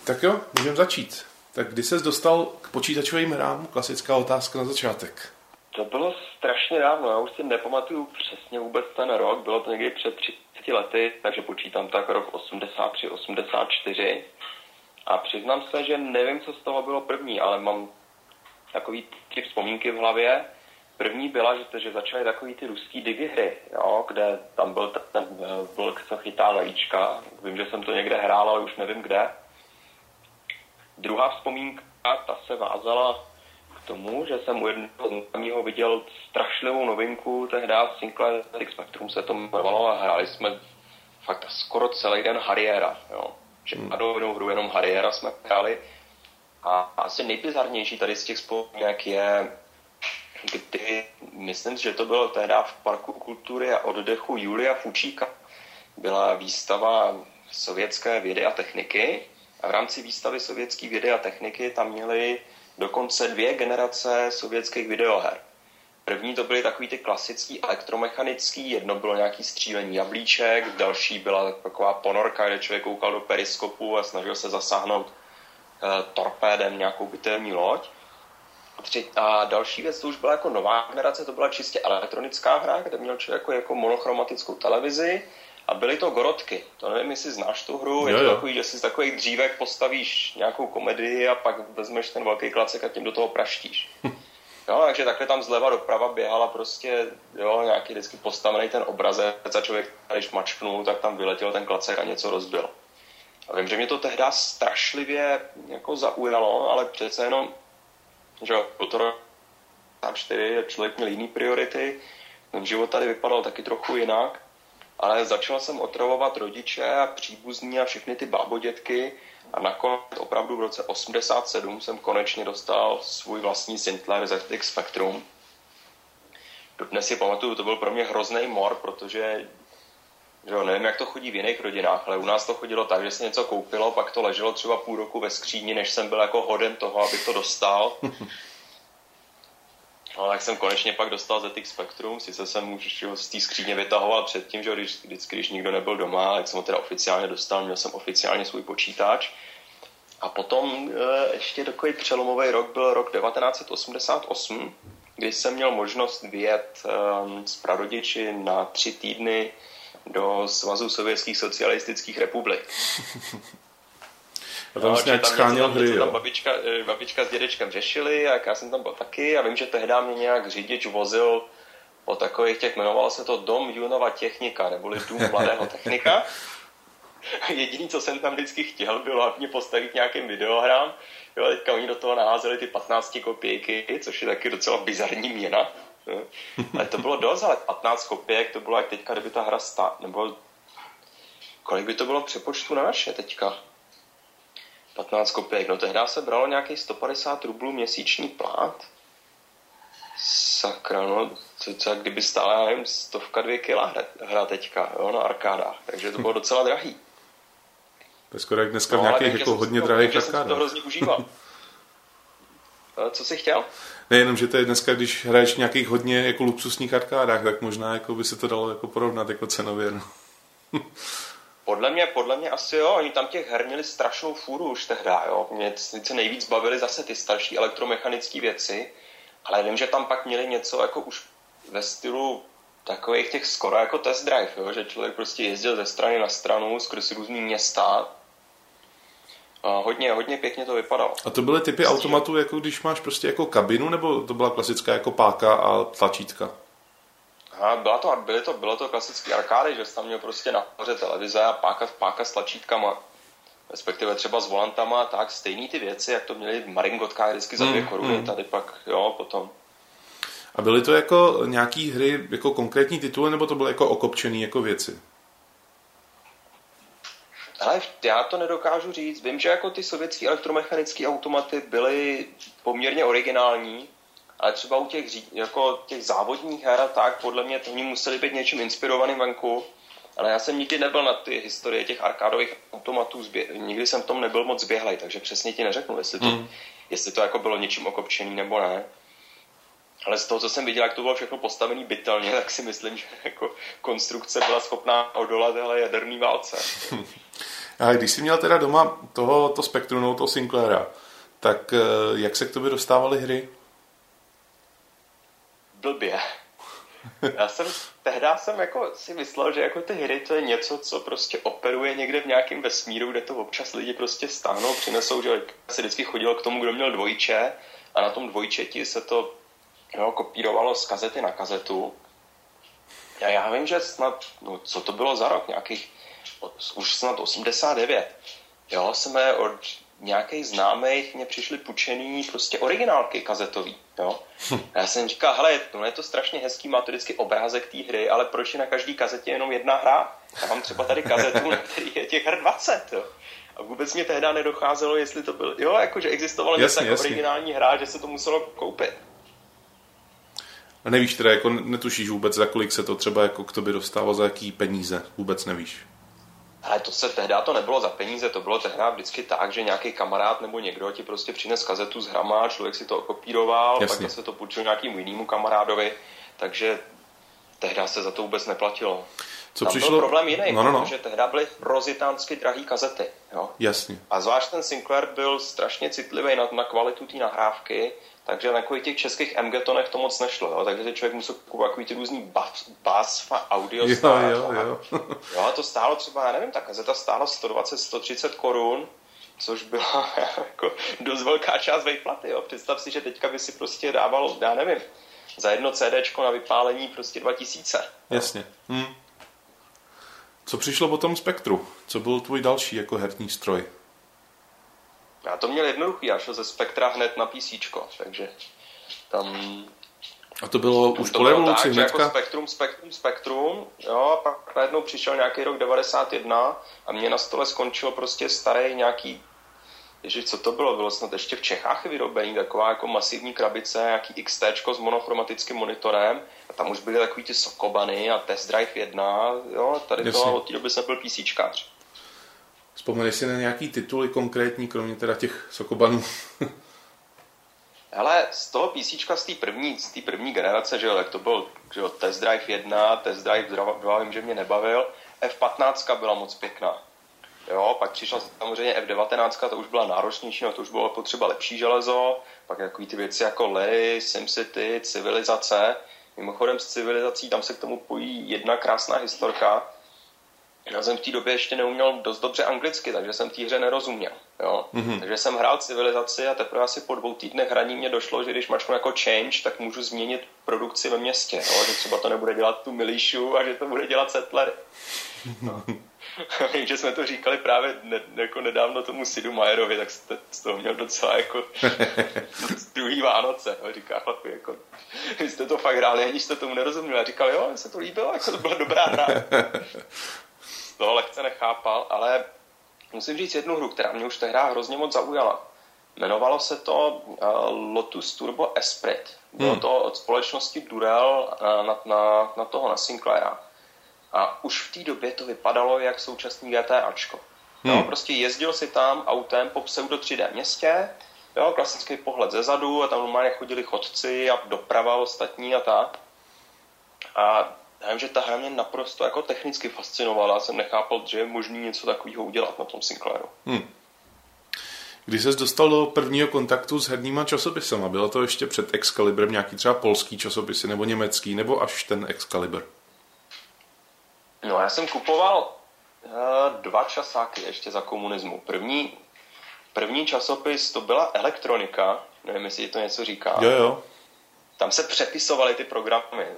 Tak jo, můžeme začít. Tak kdy ses dostal k počítačovým hrám? Klasická otázka na začátek. To bylo strašně dávno, já už si nepamatuju přesně vůbec ten rok, bylo to někdy před 30 lety, takže počítám tak rok 83, 84. A přiznám se, že nevím, co z toho bylo první, ale mám takový ty vzpomínky v hlavě. První byla, že začaly takový ty ruský digihry, jo, kde tam byl ten vlk, co chytá vajíčka. Vím, že jsem to někde hrál, ale už nevím kde. Druhá vzpomínka, ta se vázala k tomu, že jsem u jednoho známého viděl strašlivou novinku, tehdy Sinclair ZX Spectrum se to jmenovalo a hráli jsme fakt skoro celý den Harriera, jo. Že adovnou hru jenom Harriera jsme hráli. A asi nejbizarnější tady z těch vzpomínek je, kdy, myslím, že to bylo tehdy v Parku kultury a oddechu Julia Fučíka. Byla výstava sovětské vědy a techniky a v rámci výstavy sovětské vědy a techniky tam měli dokonce 2 generace sovětských videoher. První to byly takový ty klasický elektromechanický, jedno bylo nějaký střílení jablíček, další byla taková ponorka, kde člověk koukal do periskopu a snažil se zasáhnout torpédem nějakou bitevní loď. A další věc, to už byla jako nová generace, to byla čistě elektronická hra, kde měl člověk jako monochromatickou televizi a byly to gorotky. To nevím, jestli znáš tu hru, je to takový, že si z takových dřívek postavíš nějakou komedii a pak vezmeš ten velký klacek a tím do toho praštíš. Jo, takže takhle tam zleva doprava běhala prostě, jo, nějaký vždycky postavený ten obrazec a člověk, když mačknul, tak tam vyletěl ten klacek a něco rozbil. A vím, že mě to tehdy strašlivě jako zaujalo, ale přece jenom, že to 4 člověk měl jiný priority, ten život tady vypadal taky trochu jinak, ale začal jsem otravovat rodiče a příbuzní a všechny ty bábodětky a nakonec opravdu v roce 87 jsem konečně dostal svůj vlastní Sinclair ZX Spectrum. Dnes si pamatuju, to byl pro mě hrozný mor, protože že nevím, jak to chodí v jiných rodinách, ale u nás to chodilo tak, že se něco koupilo, pak to leželo třeba půl roku ve skříni, než jsem byl jako hoden toho, abych to dostal. No, tak jsem konečně pak dostal ZX Spectrum, sice jsem už z té skříně vytahoval předtím, že když nikdo nebyl doma, tak jsem ho teda oficiálně dostal, měl jsem oficiálně svůj počítač. A potom ještě takový přelomový rok byl rok 1988, kdy jsem měl možnost vyjet s prarodiči na 3 týdny do Svazu sovětských socialistických republik. A tam jsi nějak scháněl hry, jo? Tam babička s dědečkem řešili a já jsem tam byl taky a vím, že tehdy mě nějak řidič vozil po takových těch, jmenovalo se to Dom Junova technika, neboli Dům mladého technika. Jediný, co jsem tam vždycky chtěl, bylo hlavně postavit nějakým videohrám. Jo, teďka oni do toho naházeli ty 15 kopějky, což je taky docela bizarní měna. Ale to bylo dost, ale 15 kopěk, to bylo jak teďka, kdyby ta hra nebo kolik by to bylo v přepočtu na naše teďka? 15 kopěk, no tehdy se bralo nějakých 150 rublů měsíční plát. Sakra, no, co kdyby stála, já nevím, 102 kila hra teďka, jo, na arkádách, takže to bylo docela drahý. To je skoro jak dneska v nějakých jako hodně drahých arkádách. jsem to hrozně užíval. Co jsi chtěl? Nejenom, že to je dneska, když hraješ v nějakých hodně jako luxusních arkádách, tak možná jako by se to dalo jako porovnat jako cenově. No. Podle mě asi jo, oni tam těch her měli strašnou fůru už tehdy, jo. Mě se nejvíc bavily zase ty starší elektromechanické věci, ale vím, že tam pak měli něco jako už ve stylu takových těch skoro jako test drive, jo, že člověk prostě jezdil ze strany na stranu skrz různý města. A hodně pěkně to vypadalo. A to byly typy automatů, jako když máš prostě jako kabinu, nebo to byla klasická jako páka a tlačítka? Aha, bylo to klasický arkády, že jsi tam měl prostě nahoře televize a páka s tlačítkama, respektive třeba s volantama, tak stejný ty věci, jak to měli v maringotkách vždycky za 2 koruny, tady pak, jo, potom. A byly to jako nějaký hry, jako konkrétní tituly, nebo to byly jako okopčený jako věci? Ale já to nedokážu říct. Vím, že jako ty sovětský elektromechanické automaty byly poměrně originální, ale třeba u těch závodních her a tak, podle mě to museli být něčím inspirovaným venku. Ale já jsem nikdy nebyl na ty historie těch arkádových automatů, nikdy jsem v tom nebyl moc zběhlej, takže přesně ti neřeknu, jestli to jako bylo něčím okopčený nebo ne. Ale z toho, co jsem viděl, jak to bylo všechno postavený bytelně, tak si myslím, že jako konstrukce byla schopná odolat jaderný válce. A když jsi měl teda doma to Spectrum nebo toho Sinclaira, tak jak se k tobě dostávaly hry? Blbě. Tehdy jsem jako si myslel, že jako ty hry to je něco, co prostě operuje někde v nějakém vesmíru, kde to občas lidi prostě stáhnou, přinesou, že se vždycky chodilo k tomu, kdo měl dvojče a na tom dvojčeti se to kopírovalo z kazety na kazetu. A já vím, že snad, co to bylo za rok, už snad 89. Jo, jsme od nějakých známých mě přišly půjčený prostě originálky kazetový, jo. A já jsem říkal, hele, je to strašně hezký, má to vždycky obrázek té hry, ale proč je na každý kazetě jenom jedna hra? Já mám třeba tady kazetu, na který je těch her 20, jo. A vůbec mě tehdy nedocházelo, jestli to byl, jakože existovala něco jako originální hra, že se to muselo koupit. A nevíš teda, jako netušíš vůbec, za kolik se to třeba jako k tobě dostávalo, za jaký peníze, vůbec nevíš. Ale tehdy to nebylo za peníze, to bylo tehdy vždycky tak, že nějaký kamarád nebo někdo ti prostě přines kazetu z hrama, člověk si to okopíroval, pak se to půjčil nějakému jinému kamarádovi, takže tehdy se za to vůbec neplatilo. Tam byl problém jiný, protože tehdy byly rozitánsky drahý kazety. Jo? Jasně. A zvlášť ten Sinclair byl strašně citlivý na kvalitu té nahrávky, takže na těch českých MG-tonech to moc nešlo, jo? Takže člověk musel kupovat takový ty různý bass audio. Jo, a to stálo třeba, já nevím, ta kazeta stála 120-130 korun, což byla jako dost velká část vejplaty, jo. Představ si, že teďka by si prostě dávalo, já nevím, za jedno CDčko na vypálení prostě 2000. Jasně. Co přišlo po tom Spektru? Co byl tvůj další jako herní stroj? Já to měl jednoduchý, já šel ze Spektra hned na PCčko, takže tam... A to bylo už po revoluci hnedka? Jako Spektrum, jo, a pak najednou přišel nějaký rok 91 a mě na stole skončil prostě starý nějaký, co to bylo? Bylo snad ještě v Čechách vyrobený, taková jako masivní krabice, nějaký XTčko s monochromatickým monitorem a tam už byly takový ty Sokobany a Test Drive 1, jo, tady to, a od té doby jsem byl PCčkář. Vzpomeneš si na nějaký tituly konkrétní, kromě teda těch Sokobanů? Hele, z toho PCčka z té první generace, že jo, tak to byl, že jo, Test Drive 1, Test Drive 2, vím, že mě nebavil, F15 byla moc pěkná. Jo, pak přišla samozřejmě F19, to už byla náročnější, no to už bylo potřeba lepší železo, pak takový ty věci jako Larry, SimCity, Civilizace. Mimochodem s Civilizací tam se k tomu pojí jedna krásná historka. Já jsem v té době ještě neuměl dost dobře anglicky, takže jsem té hře nerozuměl. Jo? Takže jsem hrál Civilizaci a teprve asi po 2 týdnech hraní mě došlo, že když mačknu jako change, tak můžu změnit produkci ve městě. Jo? Že třeba to nebude dělat tu Milišu a že to bude dělat Settlery. No. Vím, že jsme to říkali právě jako nedávno tomu Sidu Majerovi, tak jste z toho měl docela jako druhý Vánoce. Jo? Říká chlapi, jako, vy jste to fakt hráli, aniž jste tomu nerozuměli. A říkal, jo, mi se to líbilo, jako to byla dobrá hra. To lehce nechápal, ale musím říct jednu hru, která mě už tehdy hrozně moc zaujala. Jmenovalo se to Lotus Turbo Esprit. Bylo to od společnosti Durell na Sinclaira. A už v té době to vypadalo jak současný GTAčko. Jo, prostě jezdil si tam autem po pseudo 3D městě, jo, klasický pohled ze zadu a tam normálně chodili chodci a doprava ostatní a tak. A já vím, že ta hra mě naprosto jako technicky fascinovala. Jsem nechápal, že je možný něco takového udělat na tom Sinclairu. Když ses dostal do prvního kontaktu s herníma časopisama, bylo to ještě před Excaliburem nějaký třeba polský časopisy, nebo německý, nebo až ten Excalibur? No, já jsem kupoval 2 časáky ještě za komunismu. První časopis to byla Elektronika, nevím, jestli to něco říká. Jo. Tam se přepisovaly ty programy.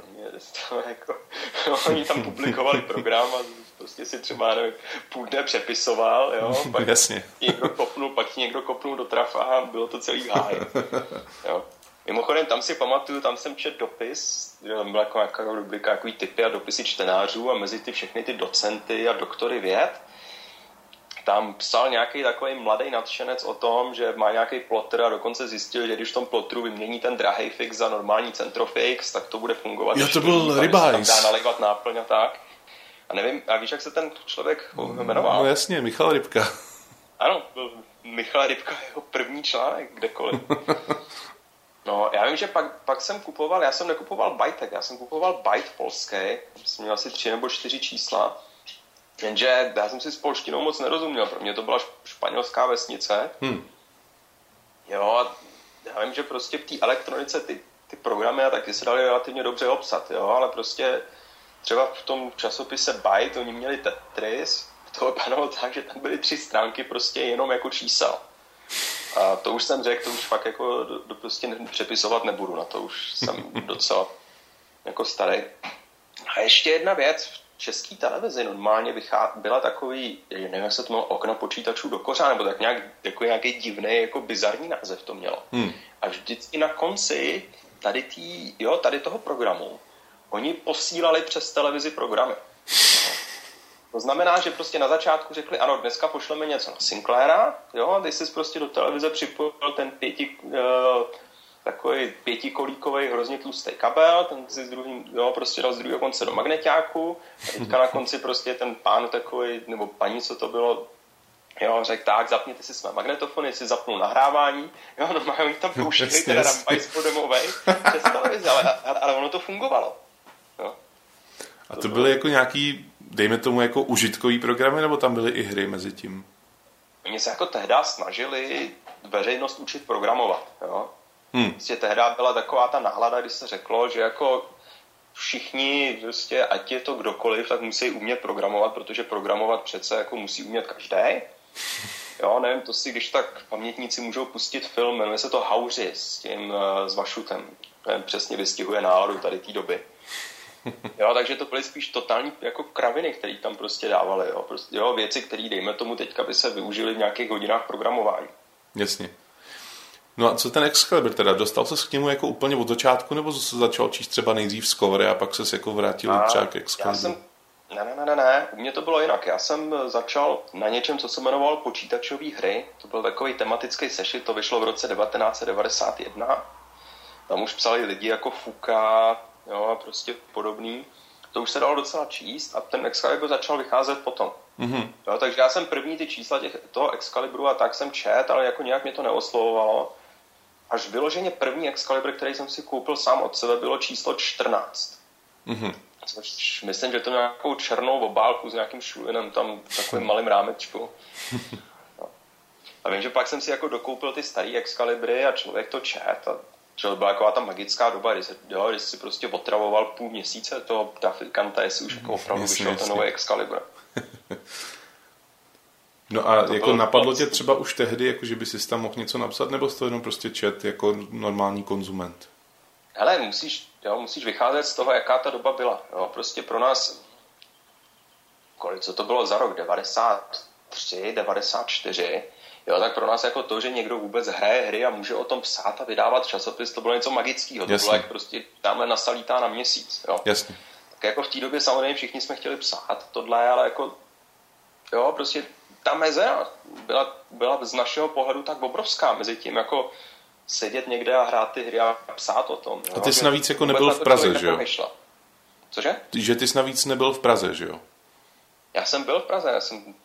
Oni tam publikovali program a prostě si třeba, nevím, půl dne přepisoval, jo, pak Jasně. pak ti někdo kopnul do trafa a bylo to celý háj. Jo. Mimochodem, tam si pamatuju, tam jsem četl dopis, tam byla nějaká rubrika, takový typy a dopisy čtenářů a mezi ty všechny ty docenty a doktory věd tam psal nějaký takový mladý nadšenec o tom, že má nějaký plotter a dokonce zjistil, že když v tom plotteru vymění ten drahej fix za normální centrofix, tak to bude fungovat. Jo, to byl Rybajs. Tam dá nalévat náplň a tak. A nevím, a víš, jak se ten člověk jmenoval? No jasně, Michal Rybka. Ano, byl Michal Rybka, jeho první článek kdekoliv. No, já vím, že pak jsem kupoval, já jsem nekupoval Bytek, já jsem kupoval Byte polský, jsem měl asi 3 nebo 4 čísla. Jenže já jsem si s polštinou moc nerozuměl, pro mě to byla španělská vesnice. Jo, já vím, že prostě v té elektronice ty programy a taky se dali relativně dobře obsat, jo, ale prostě třeba v tom časopise Byte oni měli Tetris, to vypadalo tak, že tam byly 3 stránky prostě jenom jako čísel. A to už jsem řekl, to už fakt jako prostě přepisovat nebudu, na to už jsem docela jako starý. A ještě jedna věc, v české televizi normálně byla takový, nevím, jak se to mělo, okno počítačů do kořán, nebo tak nějak, jako nějaký divný, jako bizarní název to mělo. A vždycky na konci tady toho programu oni posílali přes televizi programy. To znamená, že prostě na začátku řekli, ano, dneska pošleme něco na Sinclaira, jo, a ty jsi prostě do televize připojil ten takový 5kolíkový hrozně tlustý kabel, ten si z druhým, jo, prostě dal z druhého konce do magneťáku, a teďka na konci prostě ten pán takový, nebo paní, co to bylo, jo, řekl, tak, zapněte si své magnetofony, si zapnul nahrávání, jo, normálně oni tam pouštěli teda rambajíc podemovej přes televizi, ale ono to fungovalo, jo. A to byly jako nějaký, dejme tomu, jako užitkový programy, nebo tam byly i hry mezi tím? Oni se jako tehdy snažili veřejnost učit programovat, jo. Prostě tehdy byla taková ta nálada, kdy se řeklo, že jako všichni, prostě, ať je to kdokoliv, tak musí umět programovat, protože programovat přece jako musí umět každý. Jo, nevím, to si, když tak pamětníci můžou pustit film, jmenuje se to Hauři s Vašutem. Ten přesně vystihuje náladu tady té doby. Jo, takže to byly spíš totální jako kraviny, které tam prostě dávali. Jo. Prostě, jo, věci, které, dejme tomu, teďka by se využily v nějakých hodinách programování. Jasně. No a co ten Excalibur teda? Dostal ses k němu jako úplně od začátku, nebo se začal číst třeba nejdřív z Covery a pak ses jako vrátil třeba k Excaliburu? Ne. U mě to bylo jinak. Já jsem začal na něčem, co se jmenoval počítačové hry. To byl takový tematický sešit, to vyšlo v roce 1991. Tam už psali lidi jako Fuka, jo, a prostě podobný. To už se dalo docela číst a ten Excalibur začal vycházet potom. Jo, takže já jsem první ty čísla toho Excaliburu a tak jsem čet, ale jako nějak mě to neoslovovalo. Až vyloženě první Excalibur, který jsem si koupil sám od sebe, bylo číslo 14. Což myslím, že to měl nějakou černou obálku s nějakým šulinem tam takovým malým rámečku. No. A vím, že pak jsem si jako dokoupil ty starý Excalibury a člověk to čet a to byla taková ta magická doba, kdy si prostě otravoval půl měsíce toho trafikanta, jestli už jako opravdu vyšel ten nový Excalibur. No a jako napadlo tě třeba už tehdy, jako že by si tam mohl něco napsat, nebo jsi to jenom prostě čet jako normální konzument? Hele, musíš vycházet z toho, jaká ta doba byla. Jo, prostě pro nás, co to bylo za rok, 93, 94, jo, tak pro nás jako to, že někdo vůbec hraje hry a může o tom psát a vydávat časopis, to bylo něco magického. To bylo jak prostě tamhle nasalítá na měsíc. Jo. Jasně. Tak jako v té době samozřejmě všichni jsme chtěli psát tohle, ale jako jo, prostě ta meze byla z našeho pohledu tak obrovská mezi tím, jako sedět někde a hrát ty hry a psát o tom. Jo. A ty jsi navíc jako nebyl v Praze, že jo? Cože? Že ty jsi navíc nebyl v Praze, že jo? Já jsem byl v Praze,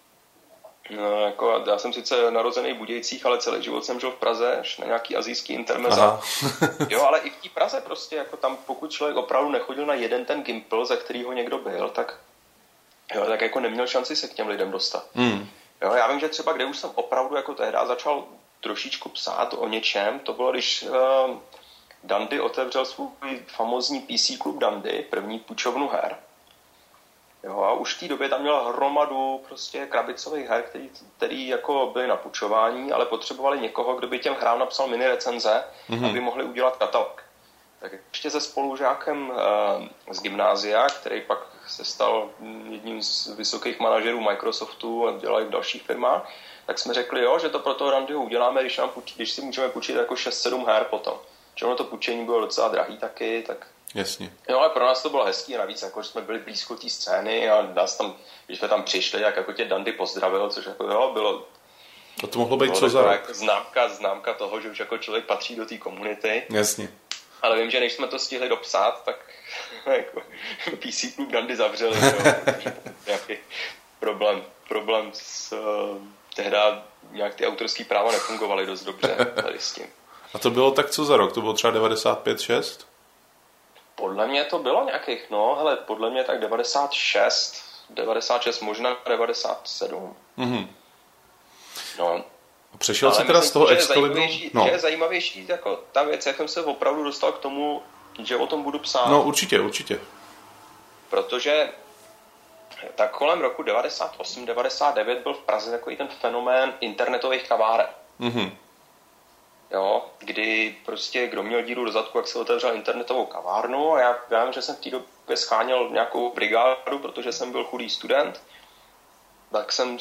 já jsem sice narozený v Budějcích, ale celý život jsem žil v Praze, až na nějaký asijský intermezzo. Jo, ale i v té Praze prostě, jako tam, pokud člověk opravdu nechodil na jeden ten Gimpl, za kterýho někdo byl, tak jako neměl šanci se k těm lidem dostat. Jo, já vím, že třeba kde už jsem opravdu jako tehdy začal trošičku psát o něčem, to bylo, když Dandy otevřel svůj famózní PC klub Dandy, první půjčovnu her. Jo, a už v té době tam měl hromadu prostě krabicových her, který jako byly na půjčování, ale potřebovali někoho, kdo by těm hrám napsal mini recenze, aby mohli udělat katalog. Tak ještě se spolužákem z gymnázia, který pak se stal jedním z vysokých manažerů Microsoftu a dělal i v dalších firmách, tak jsme řekli, jo, že to pro toho Randyho uděláme, když si můžeme půjčit jako 6-7 her potom. Že ono to půjčení bylo docela drahý taky, tak... Jasně. Jo, ale pro nás to bylo hezký a navíc, jako, že jsme byli blízko té scény a nás tam, když jsme tam přišli, jak jako tě Dandy pozdravil, což jako jo, bylo... A to mohlo být co za jako známka toho, že už jako člověk patří do té komunity. Jasně. Ale vím, že než jsme to stihli dopsat, tak jako, PC klub Dandy zavřeli, nějaký problém s... tehda nějak ty autorský práva nefungovaly dost dobře tady s tím. A to bylo tak co za rok? To bylo třeba 95-6? Podle mě to bylo nějakých, podle mě tak 96, 96, možná 97. Mm-hmm. No. Přešel jsi teda z toho Excalibru? No. Že je zajímavější jako ta věc, jak jsem se opravdu dostal k tomu, že o tom budu psát. No určitě. Protože tak kolem roku 98-99 byl v Praze takový ten fenomén internetových kaváren. Mm-hmm. Jo, kdy prostě kdo měl díru do zadku, jak se otevřel internetovou kavárnu a já vím, že jsem v té době scháněl nějakou brigádu, protože jsem byl chudý student, tak jsem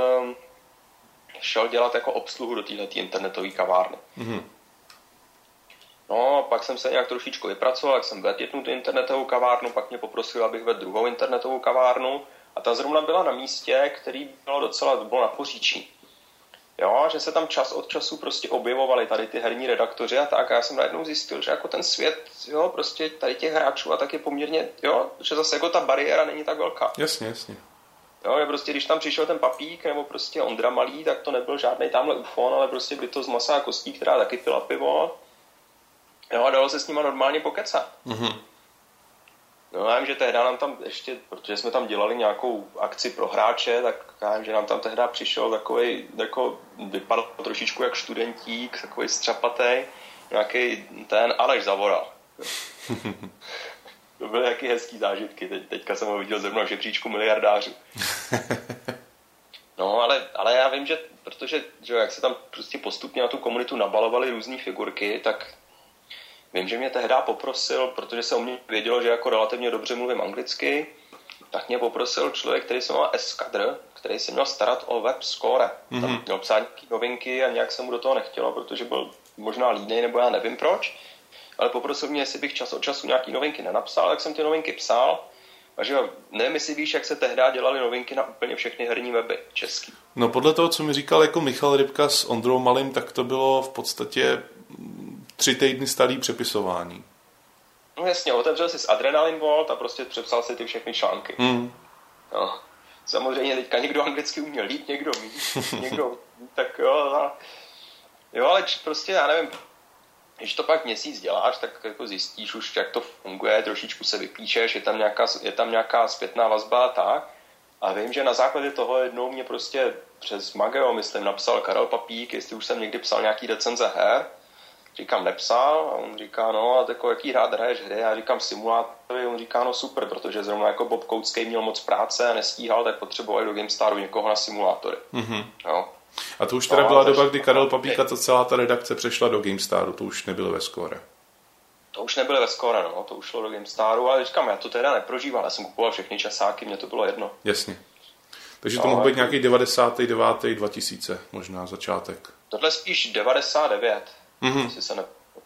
šel dělat jako obsluhu do téhletý internetové kavárny. Mm-hmm. No, pak jsem se nějak trošičku vypracoval, jak jsem vedl jednu tu internetovou kavárnu, pak mě poprosil, abych vedl druhou internetovou kavárnu a ta zrovna byla na místě, který bylo na Poříčí. Jo, že se tam čas od času prostě objevovali tady ty herní redaktoři a tak a já jsem najednou zjistil, že jako ten svět, jo, prostě tady těch hráčů a tak je poměrně, jo, že zase jako ta bariéra není tak velká. Jasně. Jo, je prostě, když tam přišel ten Papík nebo prostě Ondra Malý, tak to nebyl žádnej tamhle ufon, ale prostě bytost z masa a kostí, která taky pila pivo. Jo, a dalo se s nima normálně pokecat. Mm-hmm. No, já vím, že tehdy nám tam ještě, protože jsme tam dělali nějakou akci pro hráče, tak já vím, že nám tam tehdy přišel takovej, jako vypadal trošičku jak študentík, takový střapatej, nějaký ten Aleš Zavoral. To byly jaký hezký zážitky, teďka jsem ho viděl zrovna v žebříčku miliardářů. No, ale já vím, že protože že jak se tam prostě postupně na tu komunitu nabalovaly různý figurky, tak vím, že mě tehdy poprosil, protože se o mě vědělo, že jako relativně dobře mluvím anglicky, tak mě poprosil člověk, který se jmenoval Eskadr, který se měl starat o web score. Mm-hmm. Tam měl psát nějaký novinky a nějak se mu do toho nechtělo, protože byl možná línej, nebo já nevím proč. Ale poprosil mě, jestli bych čas od času nějaký novinky nenapsal, tak jsem ty novinky psal. A že nevím, jestli víš, jak se tehdy dělaly novinky na úplně všechny herní weby český. No podle toho, co mi říkal jako Michal Rybka s Ondrou Malým, tak to bylo v podstatě 3 týdny starý přepisování. No jasně, otevřel jsi z Adrenaline Vault a prostě přepsal si ty všechny články. Mm. No. Samozřejmě teďka někdo anglicky uměl líp, někdo mít, někdo tak jo. Jo, ale prostě já nevím, když to pak měsíc děláš, tak jako zjistíš už, jak to funguje, trošičku se vypíšeš, je tam nějaká zpětná vazba a tak. A vím, že na základě toho jednou mě prostě přes Mageo, myslím, napsal Karel Papík, jestli už jsem někdy psal nějaký recenze her. Říkám, nepsal, a on říká, no, a jako jaký rád hraješ hry, já říkám simulátory, on říká, no super, protože zrovna jako Bob Kouckej měl moc práce a nestíhal, tak potřebovali do GameStaru někoho na simulátory. Mm-hmm. Jo. A to už teda byla doba, kdy Karel Papík a celá ta redakce přešla do GameStaru, to už nebylo ve Score. To už nebylo ve Score, no, to už šlo do GameStaru, ale říkám, já to teda neprožíval, já jsem kupoval všechny časáky, mně to bylo jedno. Jasně. Takže to mohl být nějaký 99. 2000, možná začátek. Tohle spíš 99. Jestli se ne...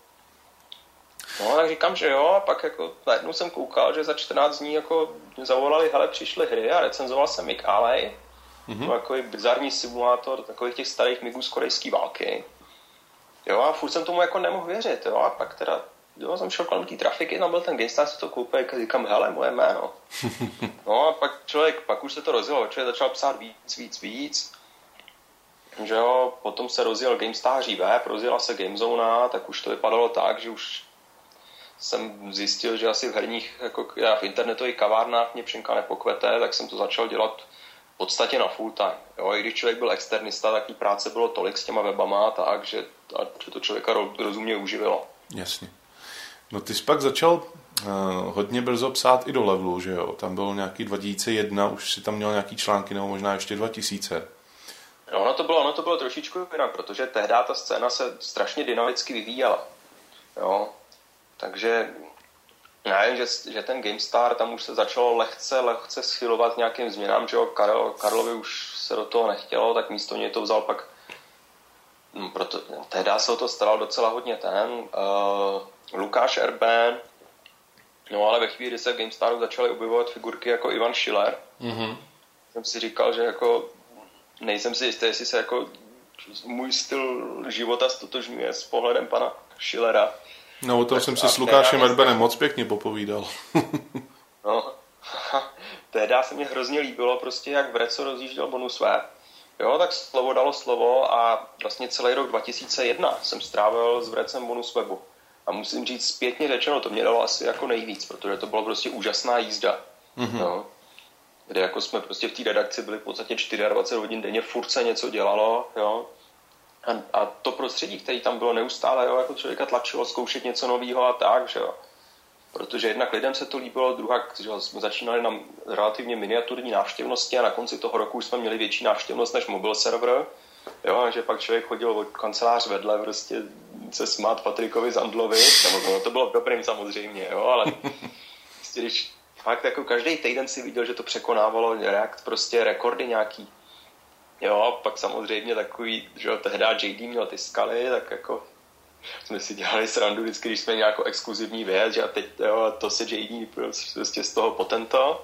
No, tak říkám, že jo, a pak jako najednou jsem koukal, že za 14 dní jako zavolali, hele, přišly hry a recenzoval jsem Mig Alley, takový bizarní simulátor takových těch starých migů z korejské války. Jo, a furt jsem tomu jako nemohl věřit, jo, a pak teda, jo, jsem šel kolem té trafiky, tam byl ten GameStar, si to koupil, a říkám, hele, moje jméno. No a pak už se to rozjelo, člověk začal psát víc, že jo, potom se rozjel GameStaří web, rozjela se GameZona, tak už to vypadalo tak, že už jsem zjistil, že asi v herních, jako já v internetových kavárnách mě pšenka nepokvete, tak jsem to začal dělat v podstatě na full time. Jo, i když člověk byl externista, tak práce bylo tolik s těma webama, tak, že to člověka rozumně uživilo. Jasně. No ty jsi pak začal hodně brzo psát i do Levelu, že jo? Tam bylo nějaký 2001, už si tam měl nějaký články, nebo možná ještě 2000. No, ono to bylo trošičku jinak, protože tehdy ta scéna se strašně dynamicky vyvíjela. Jo. Takže já vím, že ten GameStar tam už se začalo lehce schylovat nějakým změnám, že jo, Karlovi už se do toho nechtělo, tak místo něj to vzal pak, tehdy se o to staral docela hodně Lukáš Erben, no ale ve chvíli, kdy se v GameStaru začaly objevovat figurky jako Ivan Schiller, jsem si říkal, že jako nejsem si jistý, jestli se jako můj styl života stotožňuje s pohledem pana Schillera. No o tom jsem si s Lukášem Erbenem moc pěkně popovídal. No, tehdy se mě hrozně líbilo prostě, jak v Reco rozjížděl bonus web. Jo, tak slovo dalo slovo a vlastně celý rok 2001 jsem strávil s Vrecem bonus webu. A musím říct, zpětně řečeno, to mě dalo asi jako nejvíc, protože to bylo prostě úžasná jízda. No. kde jako jsme prostě v té redakci byli v podstatě 24 hodin denně, furt se něco dělalo, jo. A to prostředí, které tam bylo neustále, jo, jako člověka tlačilo zkoušet něco nového a tak, že jo. Protože jednak lidem se to líbilo, druhá, že jsme začínali na relativně miniaturní návštěvnosti a na konci toho roku jsme měli větší návštěvnost než mobil server, jo, že pak člověk chodil od kancelář vedle prostě se smát Patrikovi Zandlovi, no, to bylo dobrým samozřejmě, jo, ale prostě když fakt jako každý týden si viděl, že to překonávalo prostě rekordy nějaký. Jo, pak samozřejmě takový, že tehdy JD měl ty skaly, tak jako jsme si dělali srandu vždycky, když jsme nějakou exkluzivní věc, že a teď jo, to se JD prostě z toho potento.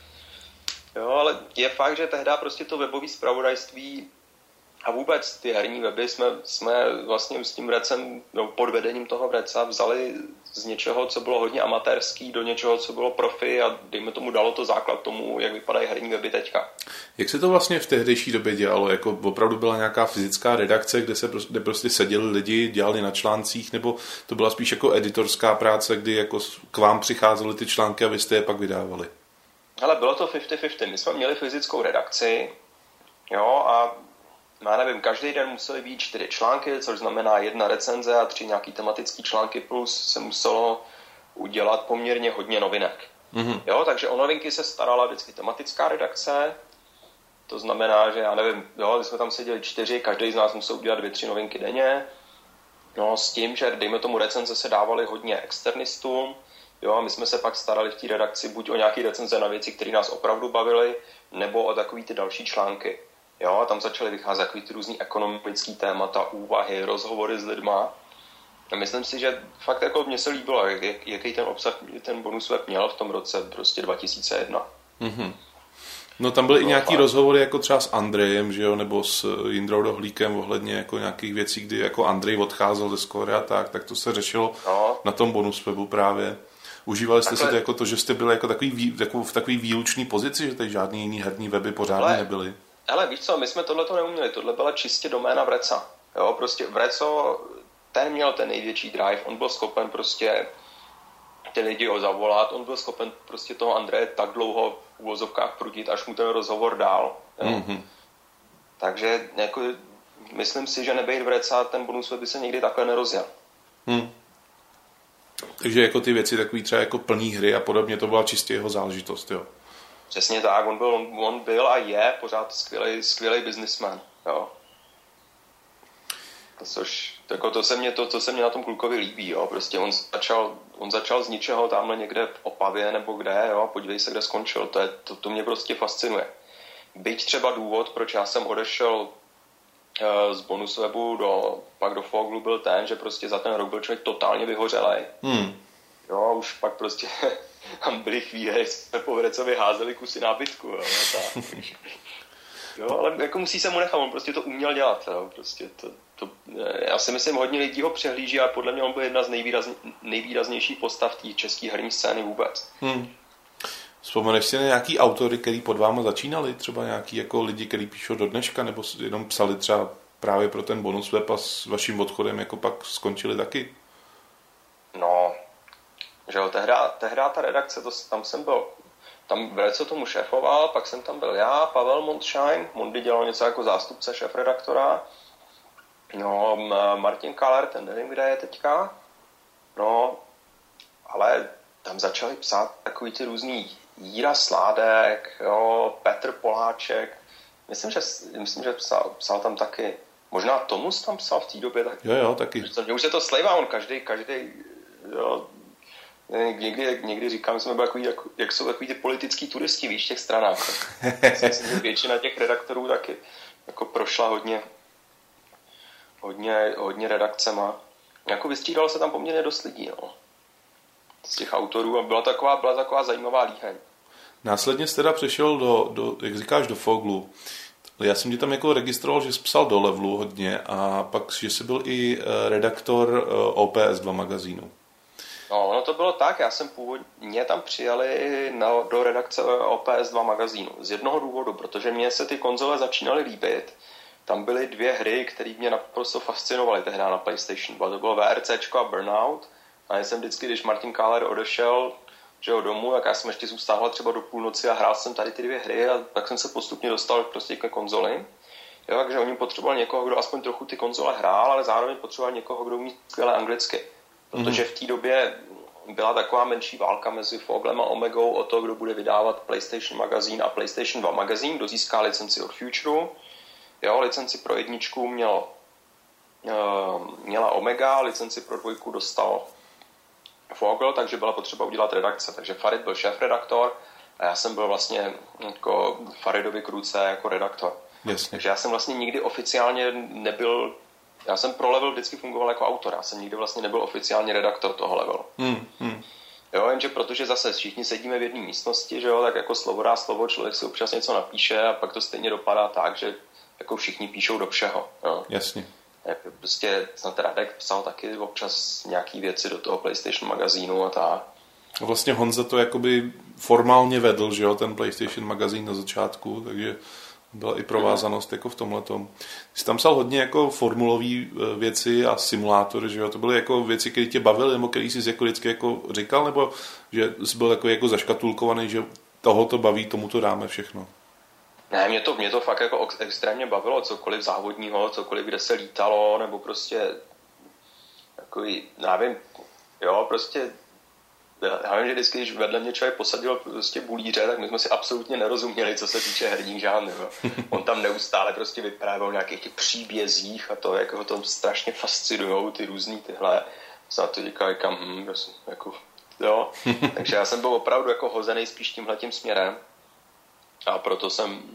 Jo, ale je fakt, že tehdy prostě to webové zpravodajství a vůbec ty herní weby jsme vlastně s tím Vrecem, no, pod vedením toho Vreca vzali z něčeho, co bylo hodně amatérský, do něčeho, co bylo profi a dejme tomu dalo to základ tomu, jak vypadají herní weby teďka. Jak se to vlastně v tehdejší době dělalo? Jako opravdu byla nějaká fyzická redakce, kde prostě seděli lidi, dělali na článcích, nebo to byla spíš jako editorská práce, kdy jako k vám přicházely ty články a vy jste je pak vydávali? Hele, bylo to 50-50. My jsme měli fyzickou redakci, jo, a já nevím, každý den museli být 4 články, což znamená 1 recenze a 3 nějaký tematický články, plus se muselo udělat poměrně hodně novinek. Mm-hmm. Jo, takže o novinky se starala vždycky tematická redakce, to znamená, že já nevím, jo, když jsme tam seděli 4, každý z nás musel udělat 2-3 novinky denně, no s tím, že dejme tomu recenze se dávaly hodně externistům, jo, a my jsme se pak starali v té redakci buď o nějaké recenze na věci, které nás opravdu bavily, nebo o takový ty další články. Jo, a tam začaly vycházet takový ty různý ekonomický témata, úvahy, rozhovory s lidma. A myslím si, že fakt jako mně se líbilo, jaký ten obsah ten bonus web měl v tom roce prostě 2001. Mm-hmm. No tam byly i nějaký rozhovory jako třeba s Andrejem, že jo, nebo s Jindrou Dohlíkem ohledně jako nějakých věcí, kdy jako Andrej odcházel ze Score a tak to se řešilo na tom bonus webu právě. Užívali jste si to jako to, že jste byli jako v takový výlučný pozici, že tady žádný jiný herní weby pořádně nebyly? Ale víš co, my jsme tohleto neuměli, tohle byla čistě doména Vreca. Jo, prostě Vreco, ten měl ten největší drive, on byl schopen prostě ty lidi ho zavolat, on byl schopen prostě toho Andreje tak dlouho v uvozovkách prudit, až mu ten rozhovor dál. Mm-hmm. Takže jako, myslím si, že nebejt Vreca, ten bonus web by se nikdy takhle nerozjel. Takže jako ty věci takový třeba jako plný hry a podobně, to byla čistě jeho záležitost, jo? Přesně tak, on byl a je pořád skvělý businessman, jo. To se mě na tom klukovi líbí, jo. Prostě on začal z ničeho tamhle někde v Opavě nebo kde, jo. Podívej se, kde skončil, to mě prostě fascinuje. Byť třeba důvod, proč já jsem odešel z bonus webu pak do Foglu byl ten, že prostě za ten rok byl člověk totálně vyhořelej. Jo, už pak prostě tam byly chvíle, jsme po Vrecovi házeli kusy nábytku, jo, jo, ale jako musí se mu nechat, on prostě to uměl dělat, jo, prostě já si myslím, hodně lidí ho přehlíží a podle mě on byl jedna z nejvýraznějších postav té české herní scény vůbec. Vzpomeneš si na nějaký autory, který pod váma začínali? Třeba nějaký jako lidi, kteří píšou do dneška, nebo jenom psali třeba právě pro ten bonus web a s vaším odchodem jako pak skončili taky? No, že jo, tehdy ta redakce, tam jsem byl, tam Vreco tomu šéfoval, pak jsem tam byl já, Pavel Mondschein, Mondy dělal něco jako zástupce šéfredaktora, no, Martin Kaller, ten nevím, kde je teďka, no, ale tam začali psát takový ty různý Jíra Sládek, jo, Petr Poláček, myslím, že psal tam taky, možná Tomus tam psal v té době taky. Jo, taky. Už se to slejvá, on každý, jo, někdy říkám, že jsme byli takový, jak jsou takový ty politický turisti, víš, v těch stranách. Myslím, že většina těch redaktorů taky jako prošla hodně redakcema. Jako vystřídalo se tam poměrně dost lidí, no. Z těch autorů a byla taková zajímavá líheň. Následně jsi teda přešel do jak říkáš, do Foglu. Já jsem tě tam jako registroval, že jsi psal do Levelu hodně a pak, že jsi byl i redaktor OPS2 magazínu. No, ono to bylo tak, mě tam přijali do redakce OPS2 magazínu. Z jednoho důvodu, protože mě se ty konzole začínaly líbit. Tam byly 2 hry, které mě naprosto fascinovaly tehdy na PlayStation. To bylo VRCčko a Burnout. A já jsem vždycky, když Martin Kaller odešel, že jo, domů, tak já jsem ještě zůstával třeba do půlnoci a hrál jsem tady ty 2 hry a tak jsem se postupně dostal prostě ke konzoli. Jo, takže oni potřebovali někoho, kdo aspoň trochu ty konzole hrál, ale zároveň potřebovali někoho, kdo umí skvěle anglicky. Protože v té době byla taková menší válka mezi Foglem a Omegou o to, kdo bude vydávat PlayStation magazín a PlayStation 2 magazín, kdo získá licenci od Futureu. Jo, licenci pro 1 měla Omega, licenci pro 2 dostal Fogel, takže byla potřeba udělat redakce. Takže Farid byl šéfredaktor a já jsem byl vlastně jako Faridovi k ruce jako redaktor. Jasně. Takže já jsem vlastně nikdy oficiálně nebyl, já jsem pro Level vždycky fungoval jako autor, já jsem nikdy vlastně nebyl oficiálně redaktor toho Levelu. Jo, jenže protože zase všichni sedíme v jedné místnosti, že jo, tak jako slovo dá slovo, člověk si občas něco napíše a pak to stejně dopadá tak, že jako všichni píšou do všeho. Jo. Jasně. Prostě snad Radek psal taky občas nějaký věci do toho PlayStation magazínu a tak. Vlastně Honza to jakoby formálně vedl, že jo, ten PlayStation magazín na začátku, takže byla i provázanost jako v tomhletom. Jsi tam psal hodně jako formulový věci a simulátory, že jo, to byly jako věci, které tě bavily, nebo které jsi jako vždycky jako říkal, nebo že jsi byl takový jako zaškatulkovaný, že toho to baví, tomu to dáme všechno? Ne, mě to fakt jako extrémně bavilo, cokoliv závodního, cokoliv, kde se lítalo, nebo prostě takový, nevím, jo, prostě já vím, že vždycky, když vedle mě člověk posadil prostě bulíře, tak my jsme si absolutně nerozuměli, co se týče herních žánrů. On tam neustále prostě vyprávěl o nějakých těch příbězích a to, jak ho to strašně fascinujou, ty různý tyhle. Jsem na to říkal, jako, jo. Takže já jsem byl opravdu jako hozený spíš tímhletím směrem. A proto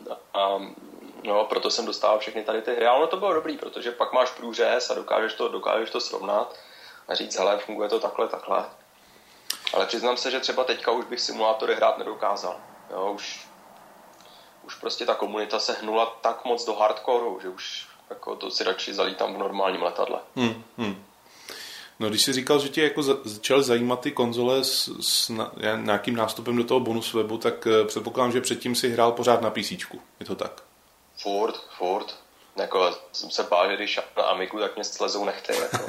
jsem dostával všechny tady ty hry. Ale ono to bylo dobrý, protože pak máš průřez a dokážeš to srovnat a říct, hele, funguje to takhle. Ale přiznám se, že třeba teďka už bych simulátory hrát nedokázal. Jo, už prostě ta komunita se hnula tak moc do hardcoreu, že už jako to si radši zalítám v normálním letadle. No, když jsi říkal, že tě jako začal zajímat ty konzole s nějakým nástupem do toho bonus webu, tak předpokládám, že předtím si hrál pořád na PCčku. Je to tak? Furt. Jako, jsem se bál, že když na Amigu, tak mě slezou nechty. Jako.